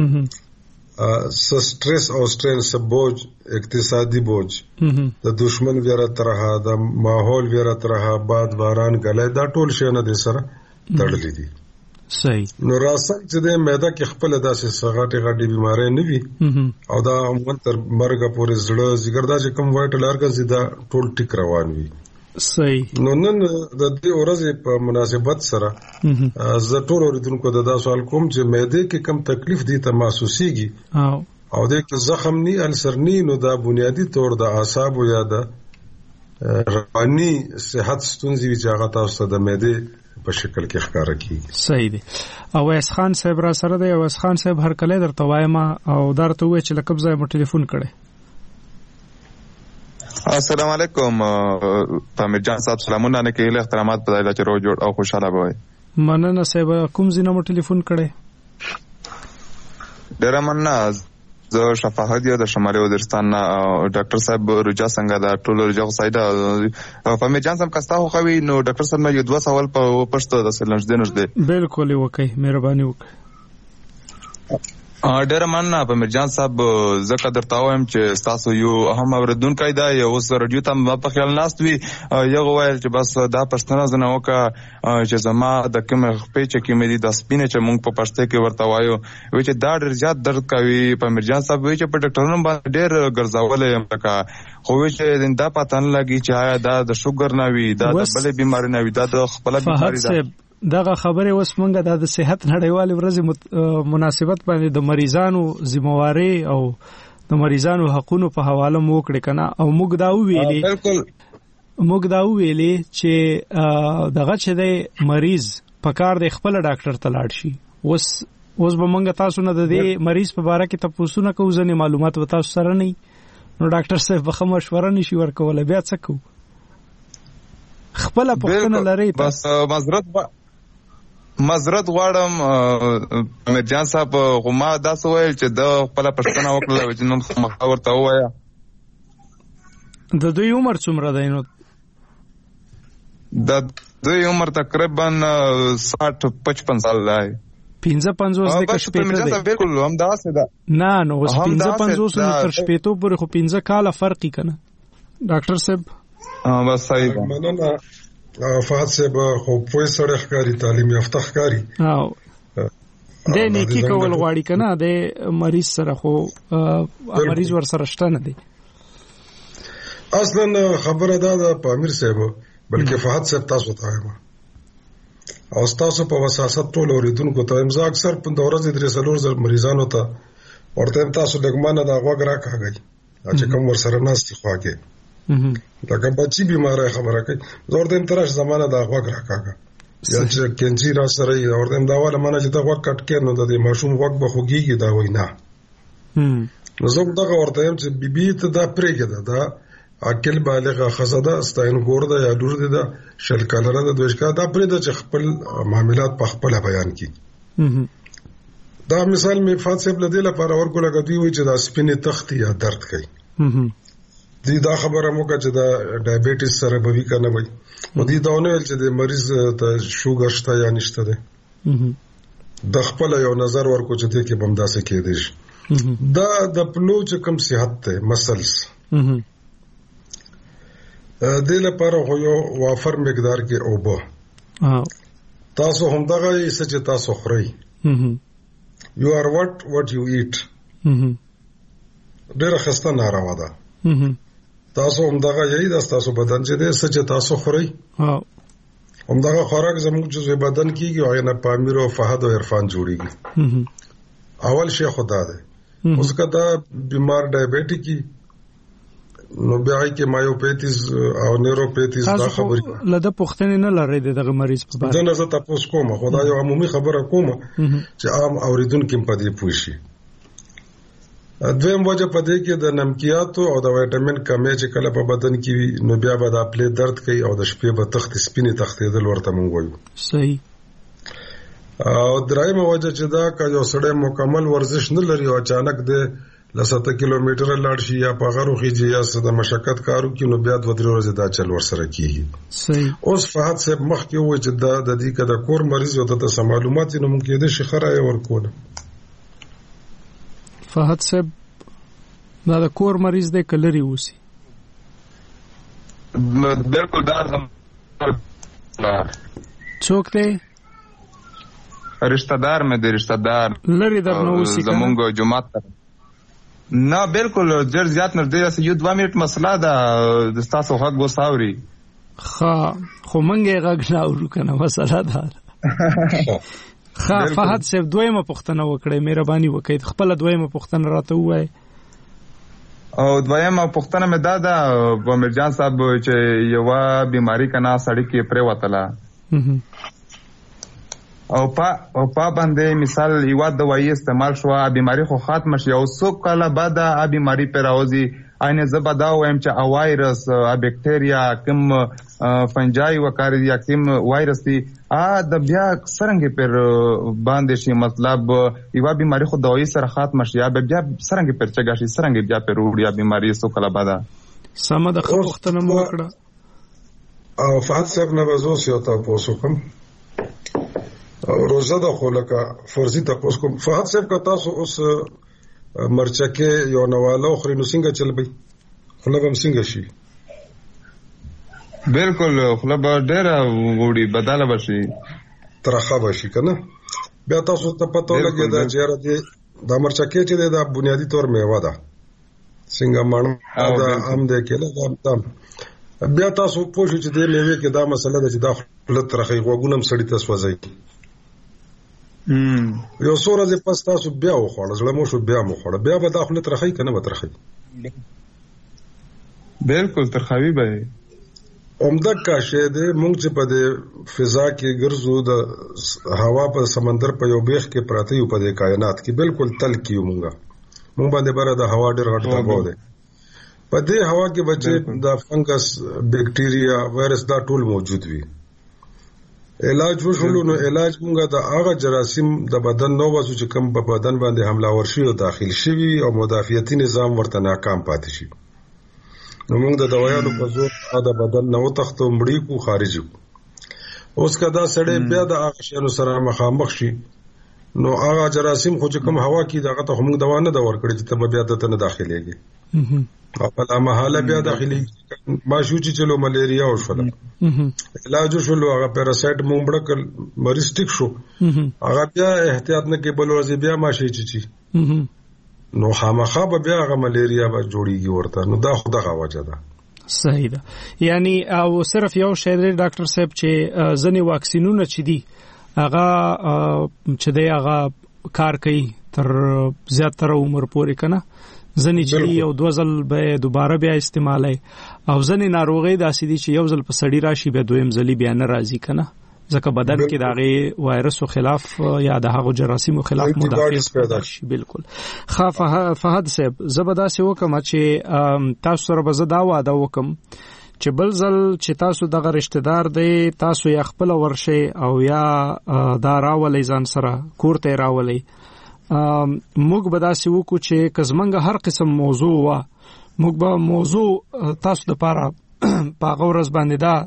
سټریس او سټرین بوج، اقتصادي بوج، د دشمن ویره ترها، د ماحول ویره ترها، باد باران غلې، دا ټول شی نه دي سره تړلې دي. صحیح. نو راسل چې د معده کې خپل داسې سغاټي غاټي بيمارۍ نه وي او دا عموما تر مرګ پورې زړه زیګر دا چې کوم وایټل ارګنز دا ټول ټیک روان وي. صحیح. نو نن د دې ورځې په مناسبت سره زه ټول اوریدونکو دا سوال کوم چې معده کې کم تکلیف دي ته محسوسيږي او د کې زخم ني السر ني، نو دا بنیادی طور د اعصاب یا د رواني صحت ستونزې وي چې هغه تاسو د معده په شکل کې ښکارا کیږي. صحیح دی. او اس خان صاحب را سره دی. او اس خان صاحب هر کله درته وایم او درته وای چې لکه ځای مو ټلیفون کړي. السلام علیکم پامیر جان صاحب، سلامونه نه کېله، احترامات په دایله چې رو جوړ او خوشاله وای. مننه صاحب، کوم زینه مو ټلیفون کړي؟ ډیر مننه. زه شفاهت یو د شمالي وزیرستان ډاکټر صاحب رجا څنګه دا ټول رجا سایده پامیر جان صاحب کستا خو خوي. نو ډاکټر صاحب یو دوه سوال په پښتو د سلنج دینش دی. بالکل وکي، مهرباني وکړئ. ډیر مننه پامیر جان صاحب. زه قدر تاوم چې تاسو یو اهم اوریدونکو دا یو اوس رادیو ته په خیال ناست وي. یو وایل چې بس دا پښتنه زنه وکا چې زما د کوم خپې چې کې مې د سپینه چې مونږ په پښتو کې ورته وایو وی چې دا ډیر زیات درد کوي. پامیر جان صاحب وی چې په ډاکټرونو باندې ډیر ګرځولې یم لکه خو وی چې دا پاتن لګي چې آیا دا د شوګر نه وي، دا د بلې بیماری نه وي، دا د خپل بیماری ده. دغه خبره اوس مونږه د صحت نړیوالې ورځې مناسبت باندې د مریضانو ذمہواری او د مریضانو حقوقو په حواله مو کړی کنه. او موږ دا ویلې چې دغه چې د مریض په کار د خپل ډاکټر ته لاړ شي. اوس به مونږ تاسو نه د دې مریض په اړه کې تاسو نه کوو، ځنې معلومات به تاسو سره نه، نو ډاکټر صاحب به مشوره نشي ورکول. بیا څه کوو؟ خپل پوښتنه لري. بس معذرت غواړم امیر جان صاحب، غما دا سوال چې د خپل پښتنه وکړه چې نن مخ ورته وایا. د دوی عمر څومره دی؟ نو د دوی عمر تقریبا 60-55 سال دی. 55 د کشپېته دی. بالکل هم دا څه ده. نه نو 55 تر شپېتو پورې خو 15 کال فرق کنه ډاکټر صاحب. بس صحیح ده. فات صاحب خو پوه سره ښکاری، تعلیم یافته ښکاری. د نیکی کول غواړي کنه د مریض سره، خو مریض ور سره شته نه دی. اصلا خبره ده پامیر صاحب، بلکې فات صاحب تاسو ته وایم او تاسو په وساست ټول اوریدونکو ته امزا اکثر په دورې درې سلور زر مریضانو ته ورته تاسو دغمانه دا غوږ راکاږي چې کوم ور سره ناستي خواږي لکه بچی بیماره خبره کوي. زور دیم ترش زمانه دا غوږ راکاږي یا چې کینجی را سره یې اور دیم دا والا مانه چې دا غوږ کټ کې نو د دې ماشوم غوږ به خوږیږي دا وینا. نو زه دا ورته يم چې بیبي ته دا پرېګه دا عقل بالغه خزاده استاین ګورده یا لور دي دا شل کلره د دوشکا دا پرې د خپل معاملات په خپل بیان کی. دا مثال می فات صاحب لدی لپاره ورکو لګا دی وی چې دا سپینې تخت یا درد کوي. دی دا خبره موږ چې دا ډایبټیس سره به وی کنه وای او دی دا نه چې د مریض ته شوګر شته یا نشته ده د خپل یو نظر ورکو چې دې کې بمداسه کې دي. دا د پلو چې کم صحت ته مسلس د لپاره یو وافر مقدار کې اوبه تاسو هم دغه څه چې تاسو خورئ you are what you eat. ډېر خسته ناروا ده. تاسو هم دغه یی د تاسو بدن چې د څه چې تاسو خورئ هم دغه خوراک زموږ چې بدن کیږي او نه پامیر او فهد او عرفان جوړیږي. اول شی خدا ده. اوس کدا بیمار ډایبټیکی نو بیا کې مایوپیتیز او نیوروپیتیز دا خبرې لده پښتنه نه لري دغه مریض په اړه. زه تاسو کوم خدای یو عمومي خبره کوم چې عام اوریدونکو په دې پوښي. دویم وجه په دې کې د نمکیاتو او د وټامین کمی چې کله په بدن کې نو بیا به د خپل درد کوي او د شپې به تخت سپینې تختې دل ورته مونږ وایو. صحیح. او درایمه وجه چې دا که یو سړی مکمل ورزش نه لري او اچانک د لسته کیلومتر لاړ شي یا په غرو خيږي یا څه د مشقت کارو کې نو بیا 2-3 ورځې دا چل ورسره کیږي. صحیح. اوس فهد صاحب مخکې وایي چې د دې کده کور مریض او د معلومات نو ممکن د شخره ورکول. فهد صاحب دا د کور مریض دی کلري وسی. بالکل دا څوک دی؟ رشتہ دار مې دی، رشتہ دار لري درنه وسی زمونږ جماعت نه بالکل ډېر زیات نږدې است. یو 2 منټ مسله ده د تاسو حق وساوري. خو منګه غږ نه اورو کنه مسله ده. فهد صاحب دویمه پوښتنه وکړئ، مهرباني وکړئ خپل دویمه پوښتنه راته ووایي. او دویمه پوښتنه مې دا ده میرجان صاحب چې یو بیماری کنا سړی کې پرې وتله او په باندې مثال یو دوايي استعمال شو بیماری خو ختم شي او څو کاله بعد بیماری پر راوځي اینه زبدا وایم چې وایرس بکټریا کوم فنجای وکړي یا کوم وایرس دی د بیا څنګه پر باندې شي مطلب یو بیماری خو دوايي سره ختم شي یا بیا څنګه پر چګا شي څنګه بیا پر وړیا بیماری څو کاله بعد سم د خپختنه مو کړه. او فهد صاحب نه وځو سیاته پوسوکم روزه د خلکا فرضي تاسو کوم فهد صاحب کا تاسو اوس مرچکه یو نواله خو نو څنګه چلبي خلک هم څنګه شي؟ بالکل خلک ډېر وړي بداله بشي ترخه بشي کنه. بیا تاسو ته پته لګي دا چې دا مرچکه چې دا بنیادی طور میوه ده څنګه مانو دا هم ده کله دا بیا تاسو پوښتنه چې د میوه کې دا مسله ده چې دا خپل ترخه غوګونم سړی تاسو وځي یو څو ورځې پس تاسو بیا وخوړل زړه مو شو بیا مو خوړل بیا به داخله ترخی کنه به ترخی بالکل ترخوي به عمده کاشه ده مونږ چې په د فضا کې ګرځو د هوا په سمندر په یو بیخ کې پراته یو په د کائنات کې بالکل تل کیو مونږ باندې بره د هوا ډېر غټ دباو ده په دې هوا کې بچي د فنګس بیکټیریا وایرس دا ټول موجود وي. علاج وشولو نو علاج مونږه د هغه جراثیم د بدن نو واسو چې کوم په بدن باندې حمله ورشي او داخل شي او مدافعتي نظام ورته ناکام پاتې شي نو مونږ د دوايانو په زور د بدن نو تختو مړی کو خارجي اوس کدا سړی بیا د هغه شنو سره مخامخ شي نو هغه جراثیم خو چې کوم هوا کې دغه ته موږ دوا نه دا ورکړي چې ته بیا دته نه داخليږي او په محاله بیا داخلي ماشو چې چلو ملیریا او شول علاج شلو هغه پیراسایت مونږ بڑکل مریض ټیک شو هغه بیا احتیاط نه کې بل ورځي بیا ماشي چی نو خامخا بیا هغه ملیریا به جوړیږي ورته نو دا خدغه وجه ده. صحیح ده. یعنی او صرف یو شی دی ډاکټر صاحب چې ځنی واکسینونه چې دي هغه چې دی هغه کار کوي تر زیاتره عمر پورې کنه ځنی چې یو 2 ځل به دوباره بیا استعمالای او ځنی ناروغي داسې دي چې یو ځل په سړی راشي به دویم ځلی بیا نه راځي کنه ځکه بدن کې داغه وایرسو خلاف یا د هغه جراثیمو خلاف مدافعت پیدا شي. بالکل. فهد صاحب زبدا سه وکم چې تاسو سره به زدا واده وکم چې بل ځل چې تاسو دغه رشتہ دار دی تاسو یا خپل ورشه او یا دا راولې ځان سره کوړته راولې موږ به داسې وکړو چې کزمنګ هر قسم موضوع وا موږ به موضوع تاسو د پاره په غورز باندې دا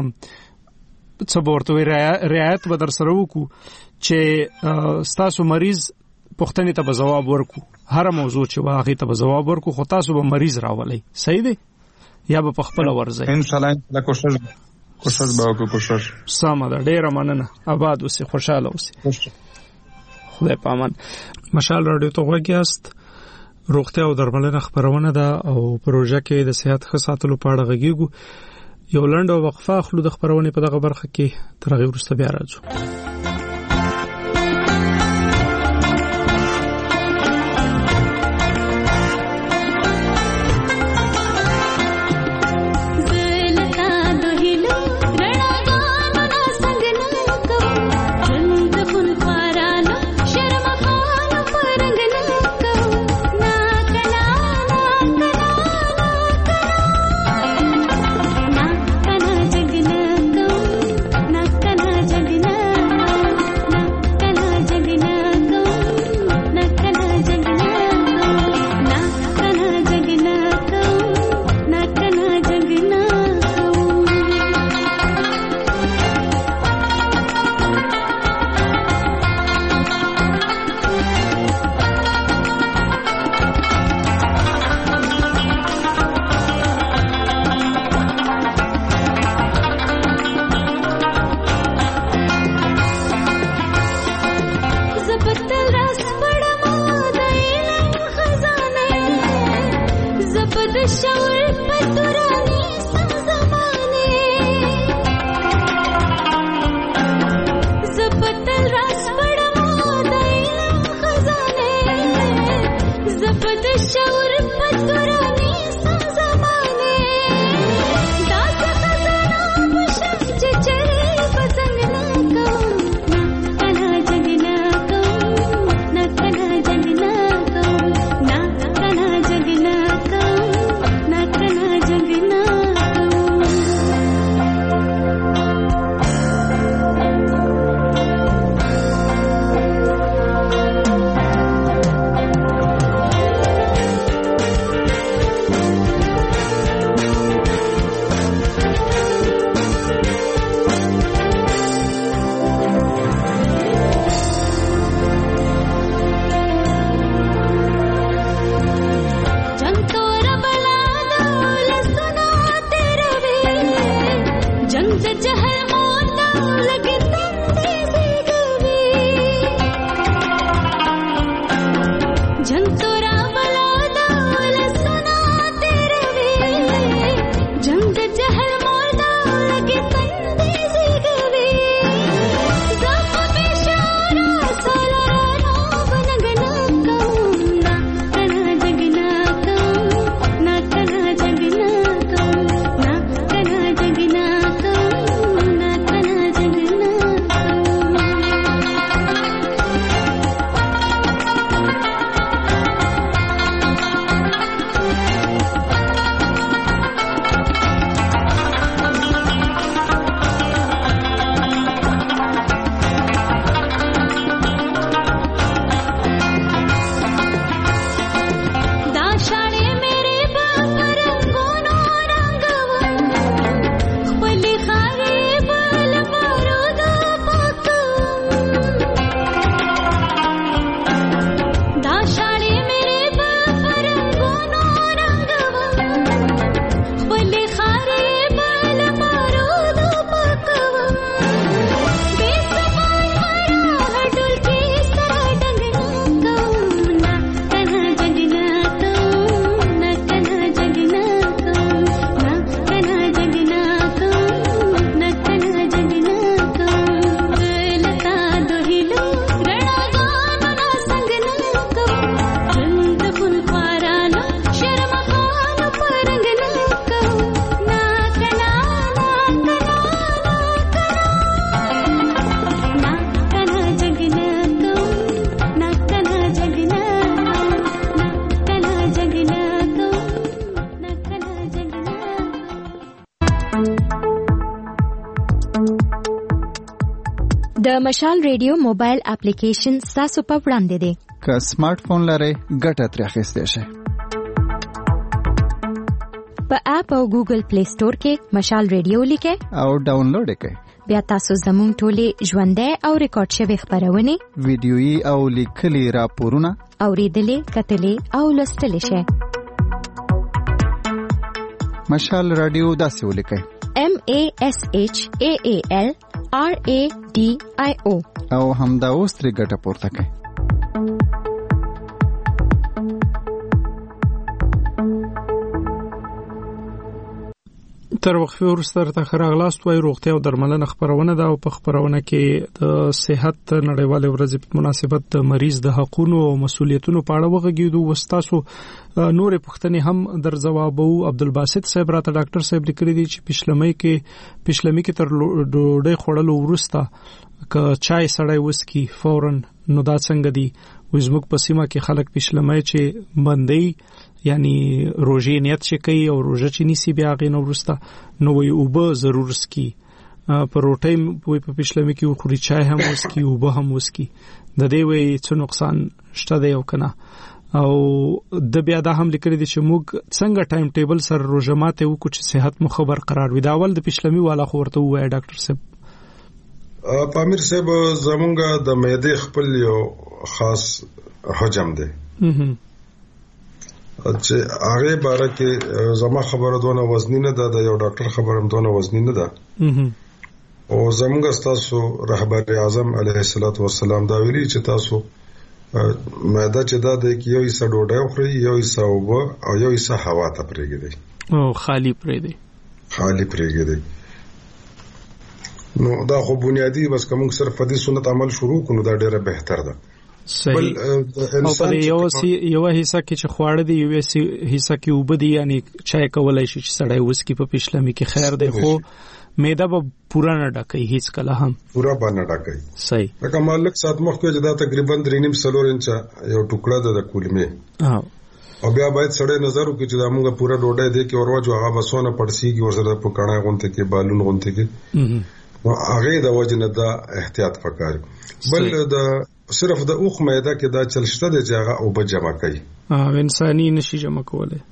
څه ورته رعایت به در سره وکړو چې تاسو مریض پوښتنې ته به جواب ورکړو هر موضوع چې واغې ته به جواب ورکړو خو تاسو به مریض راولئ صحیح دی یا به خپل ورځي ان شاء الله کوشش به وکړو. کوشش سم ده. ډیره مننه. آباد اوسئ خوشاله اوسئ. خدای پامان. مشال رادیو ته وګیاست روغتیا او درملنه خبرونه ده او پروژه کې د صحت ښه ساتلو په اړه غږیږو. یو لنډه وقفه خلود خبرونه په دغه برخه کې تر هغه وروسته بیا راځو. जगना د مشال ریډیو موبایل اپلیکیشن تاسو په وړاندې دی. که سمارټ فون لرئ ګټه ترې اخیستی شئ. په اپ او ګوګل پلی سٹور کې مشال ریډیو لیکئ او ډاونلوډ یې کړئ. بیا تاسو زموږ ټولې ژوندۍ او ریکارډ شوي خبرونه، ویډیويي او لیکلي راپورونه اوریدلې، کتلې او لوستلې شئ. مشال رادیو داسې ولیکئ: MASHAALRADIO او همدا اوس ترې ګټه پورته کړئ. تر وقفه وروسته تر خراغلاست وای روغتیا او درملنه خبرونه ده او په خبرونه کې د صحت نړیواله ورځ په مناسبت د مریض د حقوقو او مسولیتونو په اړه وغږیدو. وستاسو نورې پوښتنې هم در جوابو. عبدالباسط صاحب راته ډاکټر صاحب لیکلي دي چې پښلمۍ کې تر ډوډۍ خوړلو وروسته که چای سړی وسکي فورن نو دا څنګه دي؟ وزموږ په سیمه کې خلک پښلمۍ چې باندې یعنی روزي نیت چې کوي او روزه چې نیسی بیا غي نو ورسته نو وي او به ضرور سکي پر روټي په پښلمۍ کې خوري چای هم وسکي او به هم وسکي د دې وي څه نقصان شته دی او کنه. او د بیا دا هم لیکل دي چې موږ څنګه ټایم ټیبل سره روزه ماته وکړو چې صحت مو خبر قرار وي. دا اول د پښلمۍ والا خو ورته وای ډاکټر صاحب. پامیر صاحب زمونږه د معده خپل یو خاص حجم دی چې هغه باره کې زما خبره دونه وزنی نه ده، د یو ډاکټر خبره هم دونه وزنی نه ده. او زموږ تاسو رهبر اعظم علیه الصلاۃ والسلام دا ویلي چې تاسو معده چې دا د یو حصہ ډوډۍ خوري، یو حصہ اوبه او یو حصہ هوا ته پرېږدي او خالی پرېږدي. نو دا خو بنیادی بس کوم صرف د سنت عمل شروع کړو دا ډیره بهتر ده. صحیح. او په یو حصہ کې چې خواړه دی، یو حصہ کې وبدي، یعنی چای کولای شي چې سړی وسکی په پښلمي کې خیر دی، خو معده به پورا نه ډکې، هیڅ کله هم پورا باندې ډکې. صحیح. لکه مالک سات مخ کې چې دا تقریبا 3.5 انچ یو ټوکړه ده د کولمې. او بیا باید سړی نظر وکړي چې دا موږ پورا ډوډۍ دی کې اورواجو هغه بسونه پړسیږي ورسره په کڼه غونته کې بالون غونته کې، نو هغه د وجنه دا احتیاط پکار. بل د صرف د اوخ معده کې دا چلشته دی چې هغه او بجما کوي. انساني نشي جمع کولای.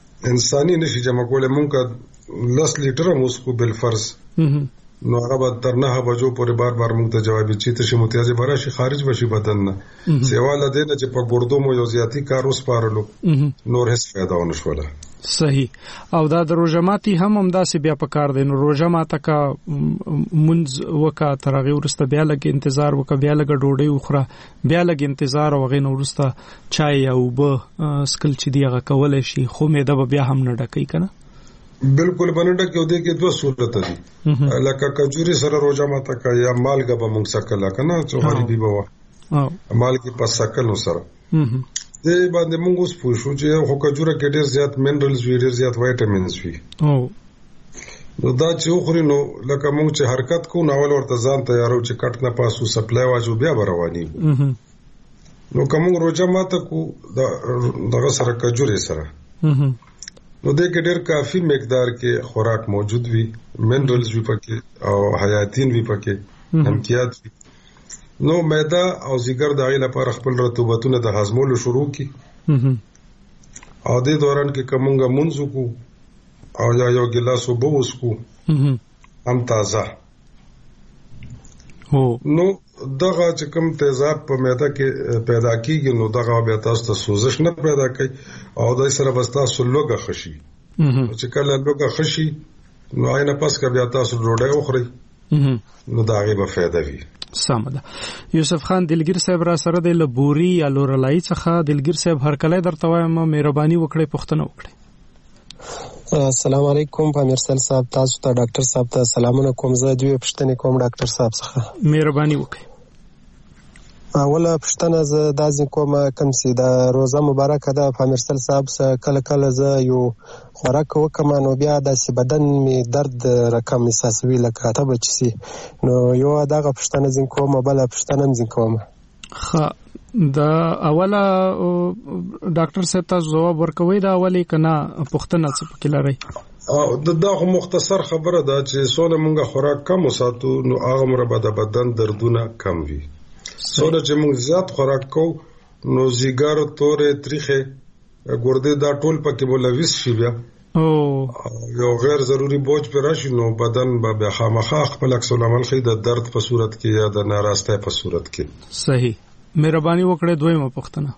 مونږ 10 لیټر موسکو بل فرض نو هغه به تر 9 بجو پورې بار مونږ ته جواب چی ته شي متیازه براشي خارج بشي بدن نه سیواله دینه چې په ګردو مو یو زیاتی کار اوس پارلو نور هیڅ فائدہ ونه شوله. صحیح. او دا د روزماتي هم داسې بیا په کار دی. نو روزماته کا منځ وکا ترغه ورسته بیا لګ انتظار وکا، بیا لګ ډوډۍ وخره، بیا لګ انتظار او غین ورسته چای او به سکل چې دیغه کولای شي، خو مې دا بیا هم نه ډکې کنه. بالکل باندې کې ودی کې دوه صورت دي، لکه کجوري سره روزماته کا یا مالګه به موږ سکل کنه چې غریبي بوا مالګه په سکل سره دې باندې موږ اوس پوښو چې خو کجوره کې ډېر زیات منرالز وي، ډېر زیات وایټامینز وي. نو دا چې خوري نو لکه موږ چې حرکت کوو نو اول ورته ځان تیارو چې کټ نه پاسو سپلای واجو بیا رواني. نو کوم روزه ماته کو دغه سره کجوري سره نو دې کې ډېر کافي مقدار کې خوراک موجود وي، منرالز وي پکې او حیاتین وي پکې، امکیات وي. نو معده او ځیګر د غیله لپاره خپل رطوبتونه د هضمولو شروع کی او د دوران کې کومګه منځو کو او یو ګلاس وبو وسکو هم تازه هو. نو دغه چې کوم تیزاب په معده کې پیدا کیږي نو دغه بیا تاسو ته سوزش نه پیدا کوي او د سره بستا سلوګه خشي چې کله لوګه خشي نو عینه پس کا بیا تاسو ډوډۍ وخوري نو دا غي به فائدہ وي. سمده. یوسف خان دلګر صاحب را سره د لبوري یا لورلای څخه دلګر صاحب هر کله درته وایم مهرباني وکړئ پوښتنه وکړئ. السلام علیکم پامیرسل صاحب، تاسو ته ډاکټر صاحب ته سلامونه کوم. زه دوی پوښتنه کوم ډاکټر صاحب څخه. مهرباني وکړئ. اوله پښتنه زه دازې کوم کوم سي دا روزه مبارکه ده پامیرسل صاحب سره کله زه یو خوراک وکم نو بیا داسې بدن می درد رقم احساسوي لکه ته بچسي نو یو دغه پښتنه زین کوم بل پښتنه زین کوم. خا دا اوله ډاکټر صاحب تاسو جواب ورکوي دا اولی کنه پښتنه څه پکې لري؟ دا مختصر خبره ده چې سونه مونږه خوراک کم وساتو نو هغه مربع د بدن دردونه کم وي. سونه چې مونږ زیات خوراک کو نو زیګر تورې تریخه ګردې دا ټول پکې بولويس شي بیا یو غیر ضروری بوج پر راشي نو بدن به خامخا خپل عکس العمل خي د درد په صورت کې یا د ناراسته په صورت کې. صحیح. مهرباني وکړئ دویمه پوښتنه.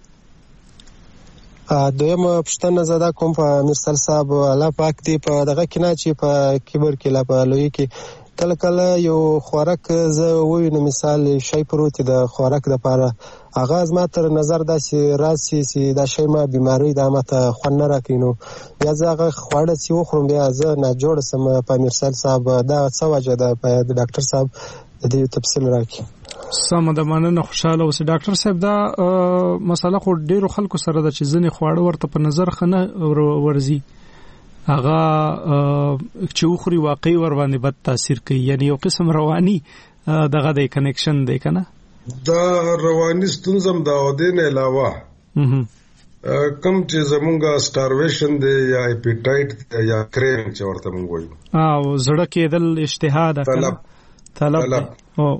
دویمه پوښتنه زدا کوم په مثال صاحب الله پاک دی په دغه کې نه چې په کبر کې لا په لوی کې کله یو خوراک زه ووینم مثال شی پروت د خوراک د لپاره اغاز ما تر نظر داسې راسي چې دا شی ما بیماری د ماته خون نه راکینو یا زغه خوړه چې وخورم بیا زه نه جوړ سم په مرسل صاحب دا څه وجه ده په ډاکټر صاحب د دې تفصیل راکړي. سم د مننه خوشاله اوسه ډاکټر صاحب. دا مسله خو ډیرو خلکو سره د چې ځنې خواړه ورته په نظر خنه ورزي هغه چې وخوري واقعي ور باندې بد تاثیر کوي، یعنی یو قسم رواني دغه د کنیکشن دی کنه. دا رواني ستونزم دا ودین علاوه کم چې زمونږه سټارویشن دی یا اپیټایټ یا کریم چې ورته مونږ وایو او زړه کېدل اشتها ده طلب او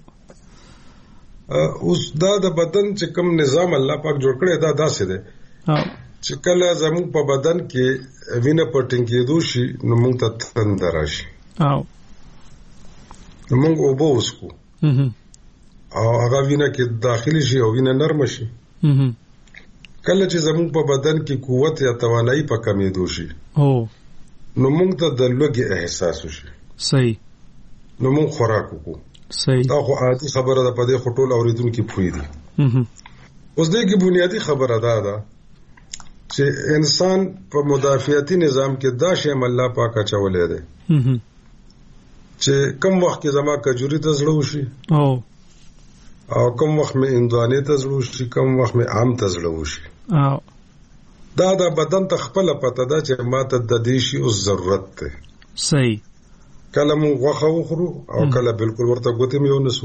اوس دا د بدن چې کوم نظام الله پاک جوړ کړی دا داسې دی چې کله زموږ په بدن کې وینه پټینګ کېدو شي نو موږ ته تند راشي او موږ اوبه وسکو او هغه وینه کې داخلي شي او وینه نرم شي. کله چې زموږ په بدن کې قوت یا توانایي په کمېدو شي نو موږ ته د لوګي احساس وشي. صحیح. نو موږ خوراک وکړو. صحیح. دا خو عادي خبره ده په دې خټول اوریدونکو پوي دي. اوس دې کې بنیادی خبره ده چې انسان په مدافعتي نظام کې دا شی الله پاک چولې ده چې کوم وخت کې زما کجوري ته زړه وشي او کوم وخت مې اندوانې ته زړه وشي کوم وخت مې عام ته زړه وشي دا د بدن ته خپل پته ده چې ماته د دې شی اوس ضرورت ده. صحیح. کله مو غوښه وخورو او کله بالکل ورته ګوتې مې ونسو.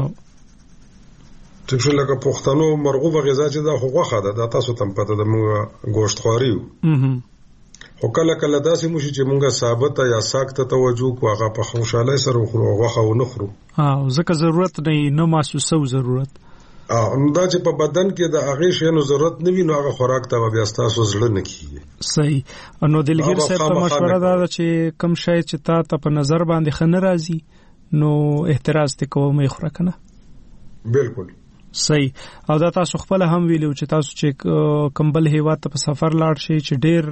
چې لکه پښتنو مرغوبه غذا چې دا غوښه ده دا تاسو ته پته ده موږ گوشت خوري او کله کله داسې موشي چې موږ ثابته یا ساکته توجه کو هغه په خوشاله سره وخورو غوښه ونه خورو. ځکه ضرورت نه محسوسه ضرورت. دا چې په بدن کې د هغه شیانو ضرورت نه وي نو هغه خوراک ته بیا تاسو زړه نه کیږي. صحیح. نو دلګیر صاحب ته مشوره ده چې کم شی چې تا ته په نظر باندې خنه راځي نو احتراز ته کوم یې خوره کنه. بالکل صحیح. او دا تاسو خپل هم ویلو چې تاسو چې کمبل هیواد ته په سفر لاړ شئ چې ډیر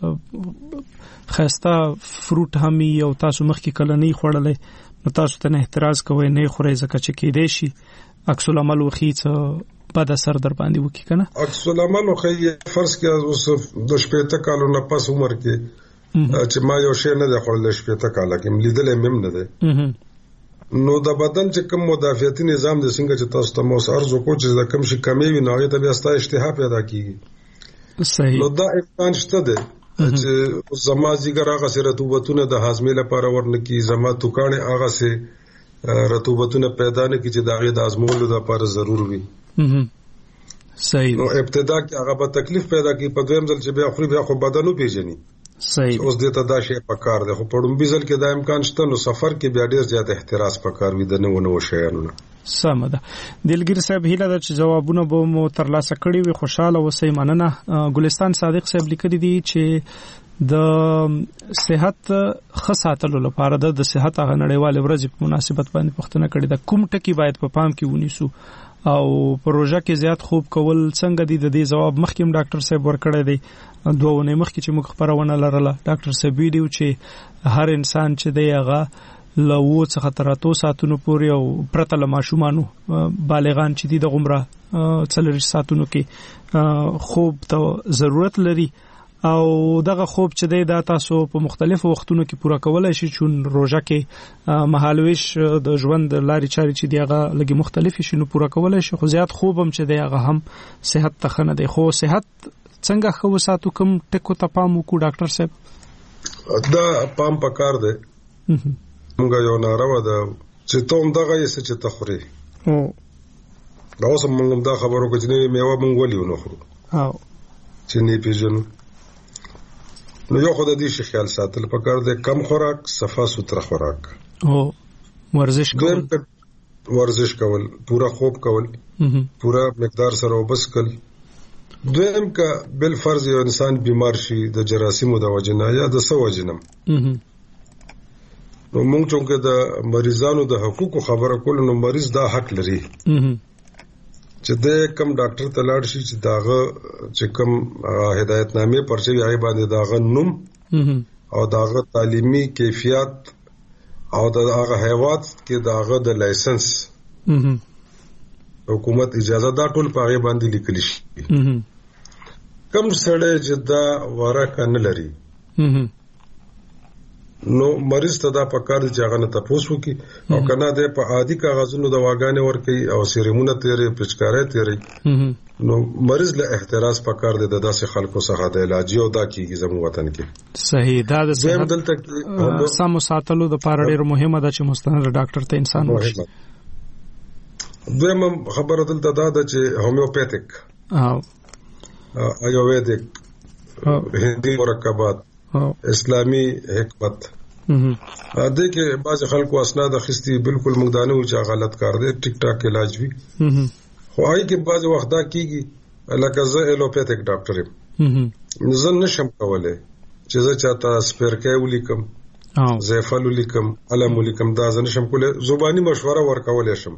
خسته فروټ هم او تاسو مخکې کله نه خوړلې نو تاسو ته احتراز کوئ نه خورئ ځکه چې کې دی شي عکس العمل وخی څه بد اثر در باندې وکي کنه. عکس العمل وخی فرض کې اوس د شپېته کالو نه پس عمر کې چې ما یو شی نه دی خوړل شپېته کاله کې لیدلې مم نه دی نو د بدن چې کوم مدافعتي نظام د څنګه چې تاسو ته موس ارزو کو چې د کوم شي کمی وي نو ته بیا ستاسو اشتها پیدا کیږي. صحیح. نو دا امکان شته ده چې زما ځیګر هغه سره رطوبتونه د هاضمې لپاره ورنکي زما توکانه هغه سره رطوبتونه پیدا نه کی چې داغه د ازمولو لپاره ضرور وي. صحیح. نو ابتدا کې هغه به تکلیف پیدا کی په دویم ځل چې بیا خو بیا خو بدن نه پیژني. صحیح. اوس دې ته دا شی پکار دی خو په ډومبي ځل کې دا امکان شته نو سفر کې بیا ډیر زیات احتراز پکار وي د نو شیانو. سم ده. دلګیر صاحب هیله ده چې جوابونه به مو ترلاسه کړي وي. خوشاله اوسئ. مننه. ګلستان صادق صاحب لیکلي دي چې د صحت خاصاتلو لپاره د صحت هغه نړیوال ورځ په مناسبت باندې پښتنه کړي ده کوم ټکی باید په پام کې ونیسو او پروژه کې زیات خوب کول څنګه دي د دې جواب مخکې ډاکټر صاحب ورکړی دی دوه نه مخکې چې موږ خبرونه لرله ډاکټر صاحب ویډیو چې هر انسان چې دی هغه لو څخه تر 3 ساعتونو پورې او پرته له ماشومانو بالغان چې دي د عمره 40 ساعتونو کې خوب ته ضرورت لري او دغه خوب چې دی دا تاسو په مختلفو وختونو کې پوره کولای شئ چې روزه کې مهالويش د ژوند لاري چاري چې دی هغه لګي مختلفي شي نو پوره کولای شئ خو زیات خوب هم چې دی هغه هم صحت ته خنه دی. خو صحت څنګه خو ساتو کوم ټکو ته پام وکړو ډاکټر صاحب؟ دا پام پکار دی. موږ یو ناروا ده چې ته هم دغه یې چې تخوري دا اوس موږ دا خبرو کې چې میوه موږ ولې نه خورو چې نه پیژنو نو یو خدای دې شي خیال ساتل پکار دی کم خوراک صفا سوتره خوراک او ورزش کول پورا خوب کول پورا مقدار سره وبس کول دویم کا بل فرض یو انسان بیمار شي د جراثیمو د وجنه یا د سو وجنم نو موږ چې د مریضانو د حقوقو خبره کول نو مریض دا حق لري چې د کم ډاکټر ته لاړ شي چې داغه چې کم هدایتنامې پرچوي هغه باندې داغه نوم او داغه تعلیمي کیفیت او داغه حیوات کې داغه د لایسنس حکومت اجازه دا ټول په هغه باندې لیکل شي کم سړی چې دا ورکه نه لري نو مریض ته دا پکار دي چې هغه نه تاسو کی او کنه د په عادي کاغذونو د واګانې ور کوي او سیریمونه تیرې پچکارې تیرې نو مریض له احتراز پکار دي د داسې خلکو څخه د علاج او دا کیږي زموږ وطن کې. صحیح. دا د سم ساتلو د پاره ډیر مهمه ده چې مستند ډاکټر ته انسان وشي. دویم خبره دلته دا ده چې هومیوپیتیک آیورویدیک هندي مرکبات اسلامی حکمت دې کې بعض خلکو اسناد اخستي بالکل مقدانه او چې غلط کار دي ټیک ټاک علاج وی خو آی کې بعض وخت دا کیږي لکه زه الوپیتیک ډاکټر یم زه نشم کولای چې زه چاته سپیرکې ولیکم زیفل ولیکم علم ولیکم دا زه نشم کولای زبانی مشوره ورکولای شم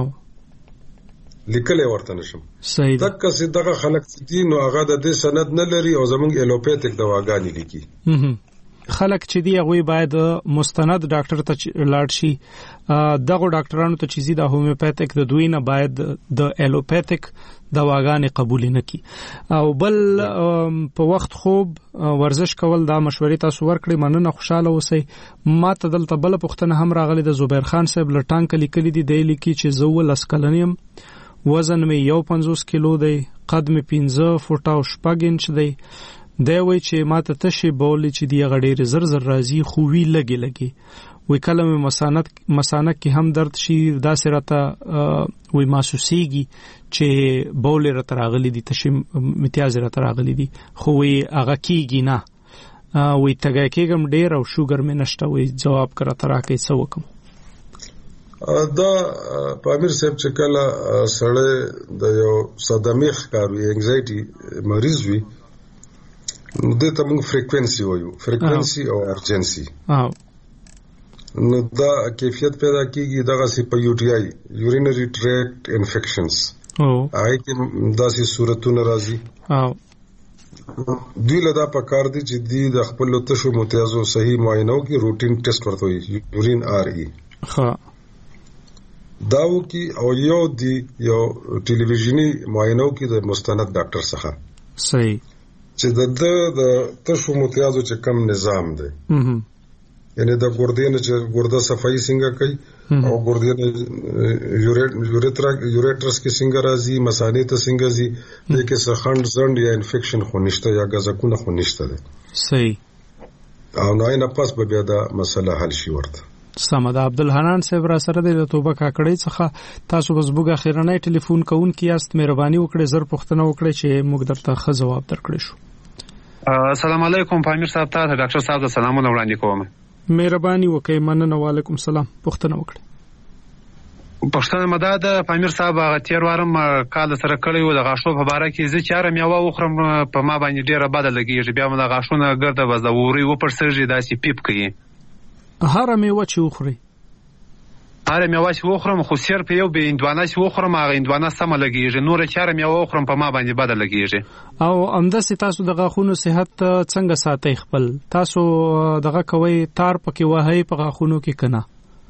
لیکلې ورته نشم. صحیح. تک چې دغه خلک دي نو هغه د دې سند نه لري او زمونږ الوپیتیک دواګانې لیکي. خلک چې دی هغه باید مستند ډاکټر ته لاړ شي دغه ډاکټرانو ته چې زیاده هومیوپیتیک د دوی نه باید د الوپیتیک دواګانې قبول نه کی او بل په وخت خوب ورزش کول دا مشورې تاسو ورکړي مننه خوشاله اوسئ ما ته دلته بل پښتنه هم راغلي د زبیر خان صاحب لټان کلی کلی دی دی لیکي چې زو لسکلنیم وزن مې 51 کیلو دی قد مې 15 فوټه او 6 انچ دی دا وای چې ماته تشي بولې چې دی غډېر زر زر راځي خو وی لګي وی کلمه مسانه کې هم درد شي دا سرته وی محسوسيږي چې بولې را تراغلي دي تشي امتیاز را تراغلي دي خو وی هغه کیږي نه وی تګه کېګم ډېر او شوګر مې نشته وی جواب کړه تراکې څه وکم دا پامیر صاحب چې کله سړی د یو صدمې ښکار وي انګزایټي مریض وي نو دې ته موږ فریکوینسي وایو فریکوینسي او ارجنسي نو دا کیفیت پیدا کیږي دغه سی په یو ټي آی یورینری ټریکټ انفیکشنز هغه کې داسې صورتونه راځي دوی له دا پکار دي چې دی د خپل تشو متیازو صحیح معاینو کې روټین ټیسټ ورته وي یورین آر ای داو کی او یو دی یو ټلویزیونی معاینو کې د مستند ډاکټر څخه صحیح چې د تشو متیازو چې کم نظام دی یعنی د ګردې نه چې ګرده صفائی څنګه کوي او ګردې نه یوریټرس کې څنګه راځي مثانې ته څنګه ځي د کې سخند زند یا انفیکشن خو نشته یا غزکونه خو نشته ده صحیح او نه پس به بیا دا مسله حل شي ورته سمد عبدالحنان صاحب را سره د توبه کاکړی څخه تاسو بسبوګ اخیرنۍ ټلیفون کوونکی یاست مهرباني وکړئ زر پوښتنه وکړئ چې موږ درته ښه جواب درکړی شو السلام علیکم پامیر صاحب ته ډاکټر صاحب د سلامونه وړاندې کوم مهرباني وکړئ مننه وعلیکم سلام پوښتنه وکړئ پښتنه مده د پامیر صاحب هغه تیر وارم کال سره کړی و د غاښو په باره کې زه چاره میوه وخورم په ما باندې ډیره بده لګیږي بیا مې د غاښونه ګرده بس د ووري و پر سرجی داسې پیپ کوي هر میوه چې وخوري هر میوه چې وخورم خو صرف یو به اندوانه چې وخورم هغه اندوانه سم لګیږي نور چاره میوه وخورم په ما باندې بده لګیږي او امدسي تاسو د غاښونو صحت څنګه ساتي خپل تاسو دغه کوي تار پکې وهي په غاښونو کې کنه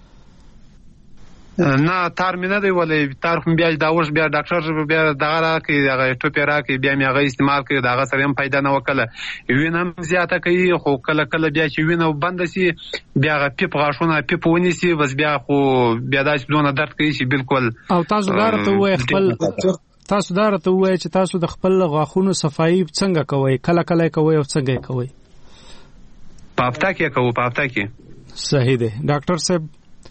نه تار مې نه دی ولې تار خو بیا دا ورش بیا ډاکټر بیا دغه راکې دغه ټوپی راکې بیا مې هغه استعمال کړ دغه سره هم پیدا نه وکړه وینم زیاته کوي خو کله کله بیا چې وینم بند شي بیا غ پیپ غاښونه پیپ ونیسي بس بیا خو بیا داسې دونه درد کوي چې بالکل او تاسو دارته وای خپل چې تاسو د خپل غاښونو صفائی څنګه کوئ کله کله کوئ او څنګه کوئ په هفته کې کوو په هفته کې صحیح دی ډاکټر صاحب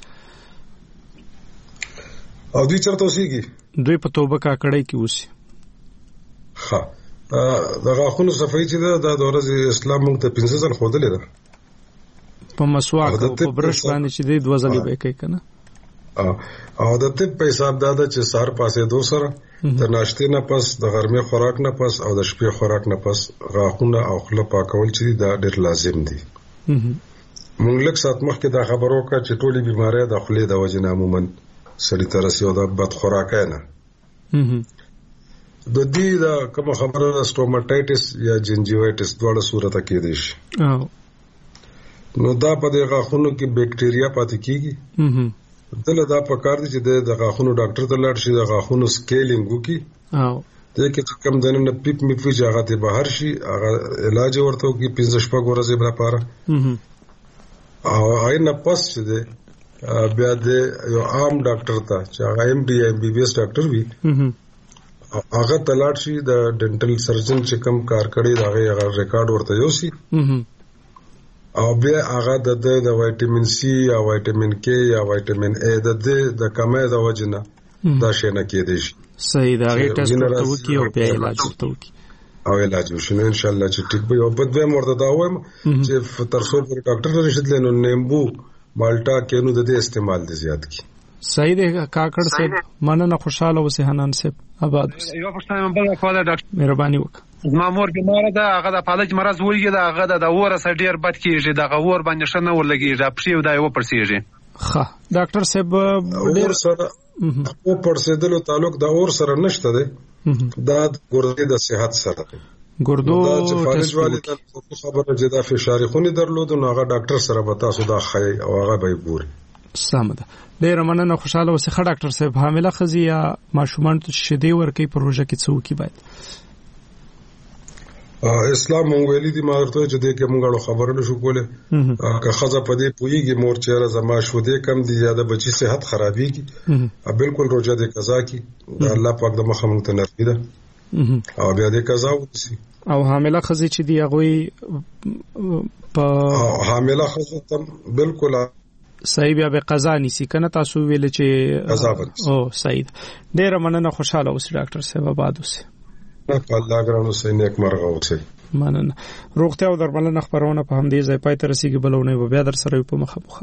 او دوی چرته اوسېږي دوی په توبه کاکړی کې اوسي ها د غاښونو صفائی چې دا د ورځې اسلام موږ ته 15 ځل ښودلې ده په مسواک او په برش باندې چې دی 2 ځلې به کوي کنه او د طب په حساب دا چې سار پاسې 2 سره د ناشتې نه پس د غرمې خوراک نه پس او د شپې خوراک نه پس غاښونه او خوله پاکول چې دا ډېر لازم دي موږ لږ سات مخکې دا خبرو وکړه چې ټولې بیمارۍ د خولې د وجې نه عموما سړی ته رسي او د بد خوراکۍ نه د دې دا کوم خبره د سټوماټایټس یا جنجیوایټس دواړه صورته کېدای شي نو دا په د غاښونو کې بیکټیریا پاتې کیږي دله دا پکار دي چې د غاښونو ډاکټر ته لاړ شي د غاښونو سکیلینګ وکړي دې کې کم دنه پیپ میفي چې هغه ته بهر شي هغه علاج ورته وکړي 15 ورځې لپاره او آینه پس دې بیا د یو عام ډاکټر ته چې هغه ایم ډي ایم بي بي اس ډاکټر وي هغه تلاړ شي د ډنټل سرجن چې کم کار کړي دا هغه ریکارډ ورته یوسي او بیا هغه د وایټامین سی یا وایټامین کې یا وایټامین ا د کمه د وجنه دا شي نه کېدی شي صحیح دا غي ټیسټ ورته وکي او بیا علاج ورته وکي او علاج وشنه ان شاء الله چې ټیک به او بد به مرده دا وایم چې ترڅو پر ډاکټر رشد لینو نیمبو مالټا کینو د دې استعمال دي زیات کی صحیح دی کاکړ صاحب مننه خوشاله اوسه حنان صاحب آباد یو پښتنه بل کوله ډاکټر مهرباني وکړه ما مور بیمار ده هغه د فالج مرز ویږي ده هغه د اور سره ډیر بد کیږي د اور باندې شنه ورلګیږي پښې دا یو پرسیږي ښه ډاکټر صاحب ډیر سره او پرسیدلو تعلق د اور سره نشته ده دا ګردې د صحت سره ګردو چې فالج والی د خبره چې دا فشار خونی درلود نو هغه ډاکټر سره به تاسو دا خای او هغه به ګوري سمده ډیر مننه خوشاله اوسې ډاکټر صاحب حامله ښځې یا ماشومان ته شیدې ورکوي پروژه کې څه وکړي باید اسلام مونږ ویلي دي مارته چې د کومګړو خبرونه شو کوله که خزه په دې پويږي مور چیرې زما شو دې کم دي یا د بچي صحت خرابيږي بالکل روزه دې قضا کی الله پاک د مخه مونږ ته نصیب ده او بیا دې قضا وسی او حامله ښځې چې دی هغه په حامله ښځه ته بالکل صحیح بیا به قضا نيسي کنه تاسو ویل چې قضا بنسي او صحیح ډیر مننه خوشاله اوسې ډاکټر صاحب آباد اوسې الله ګرانو سي نیک مرغه اوسئ مننه روغتیا او درملنه خبرونه په همدې ځای پای ته رسیدي بلونه بیا در سره په مخه مخه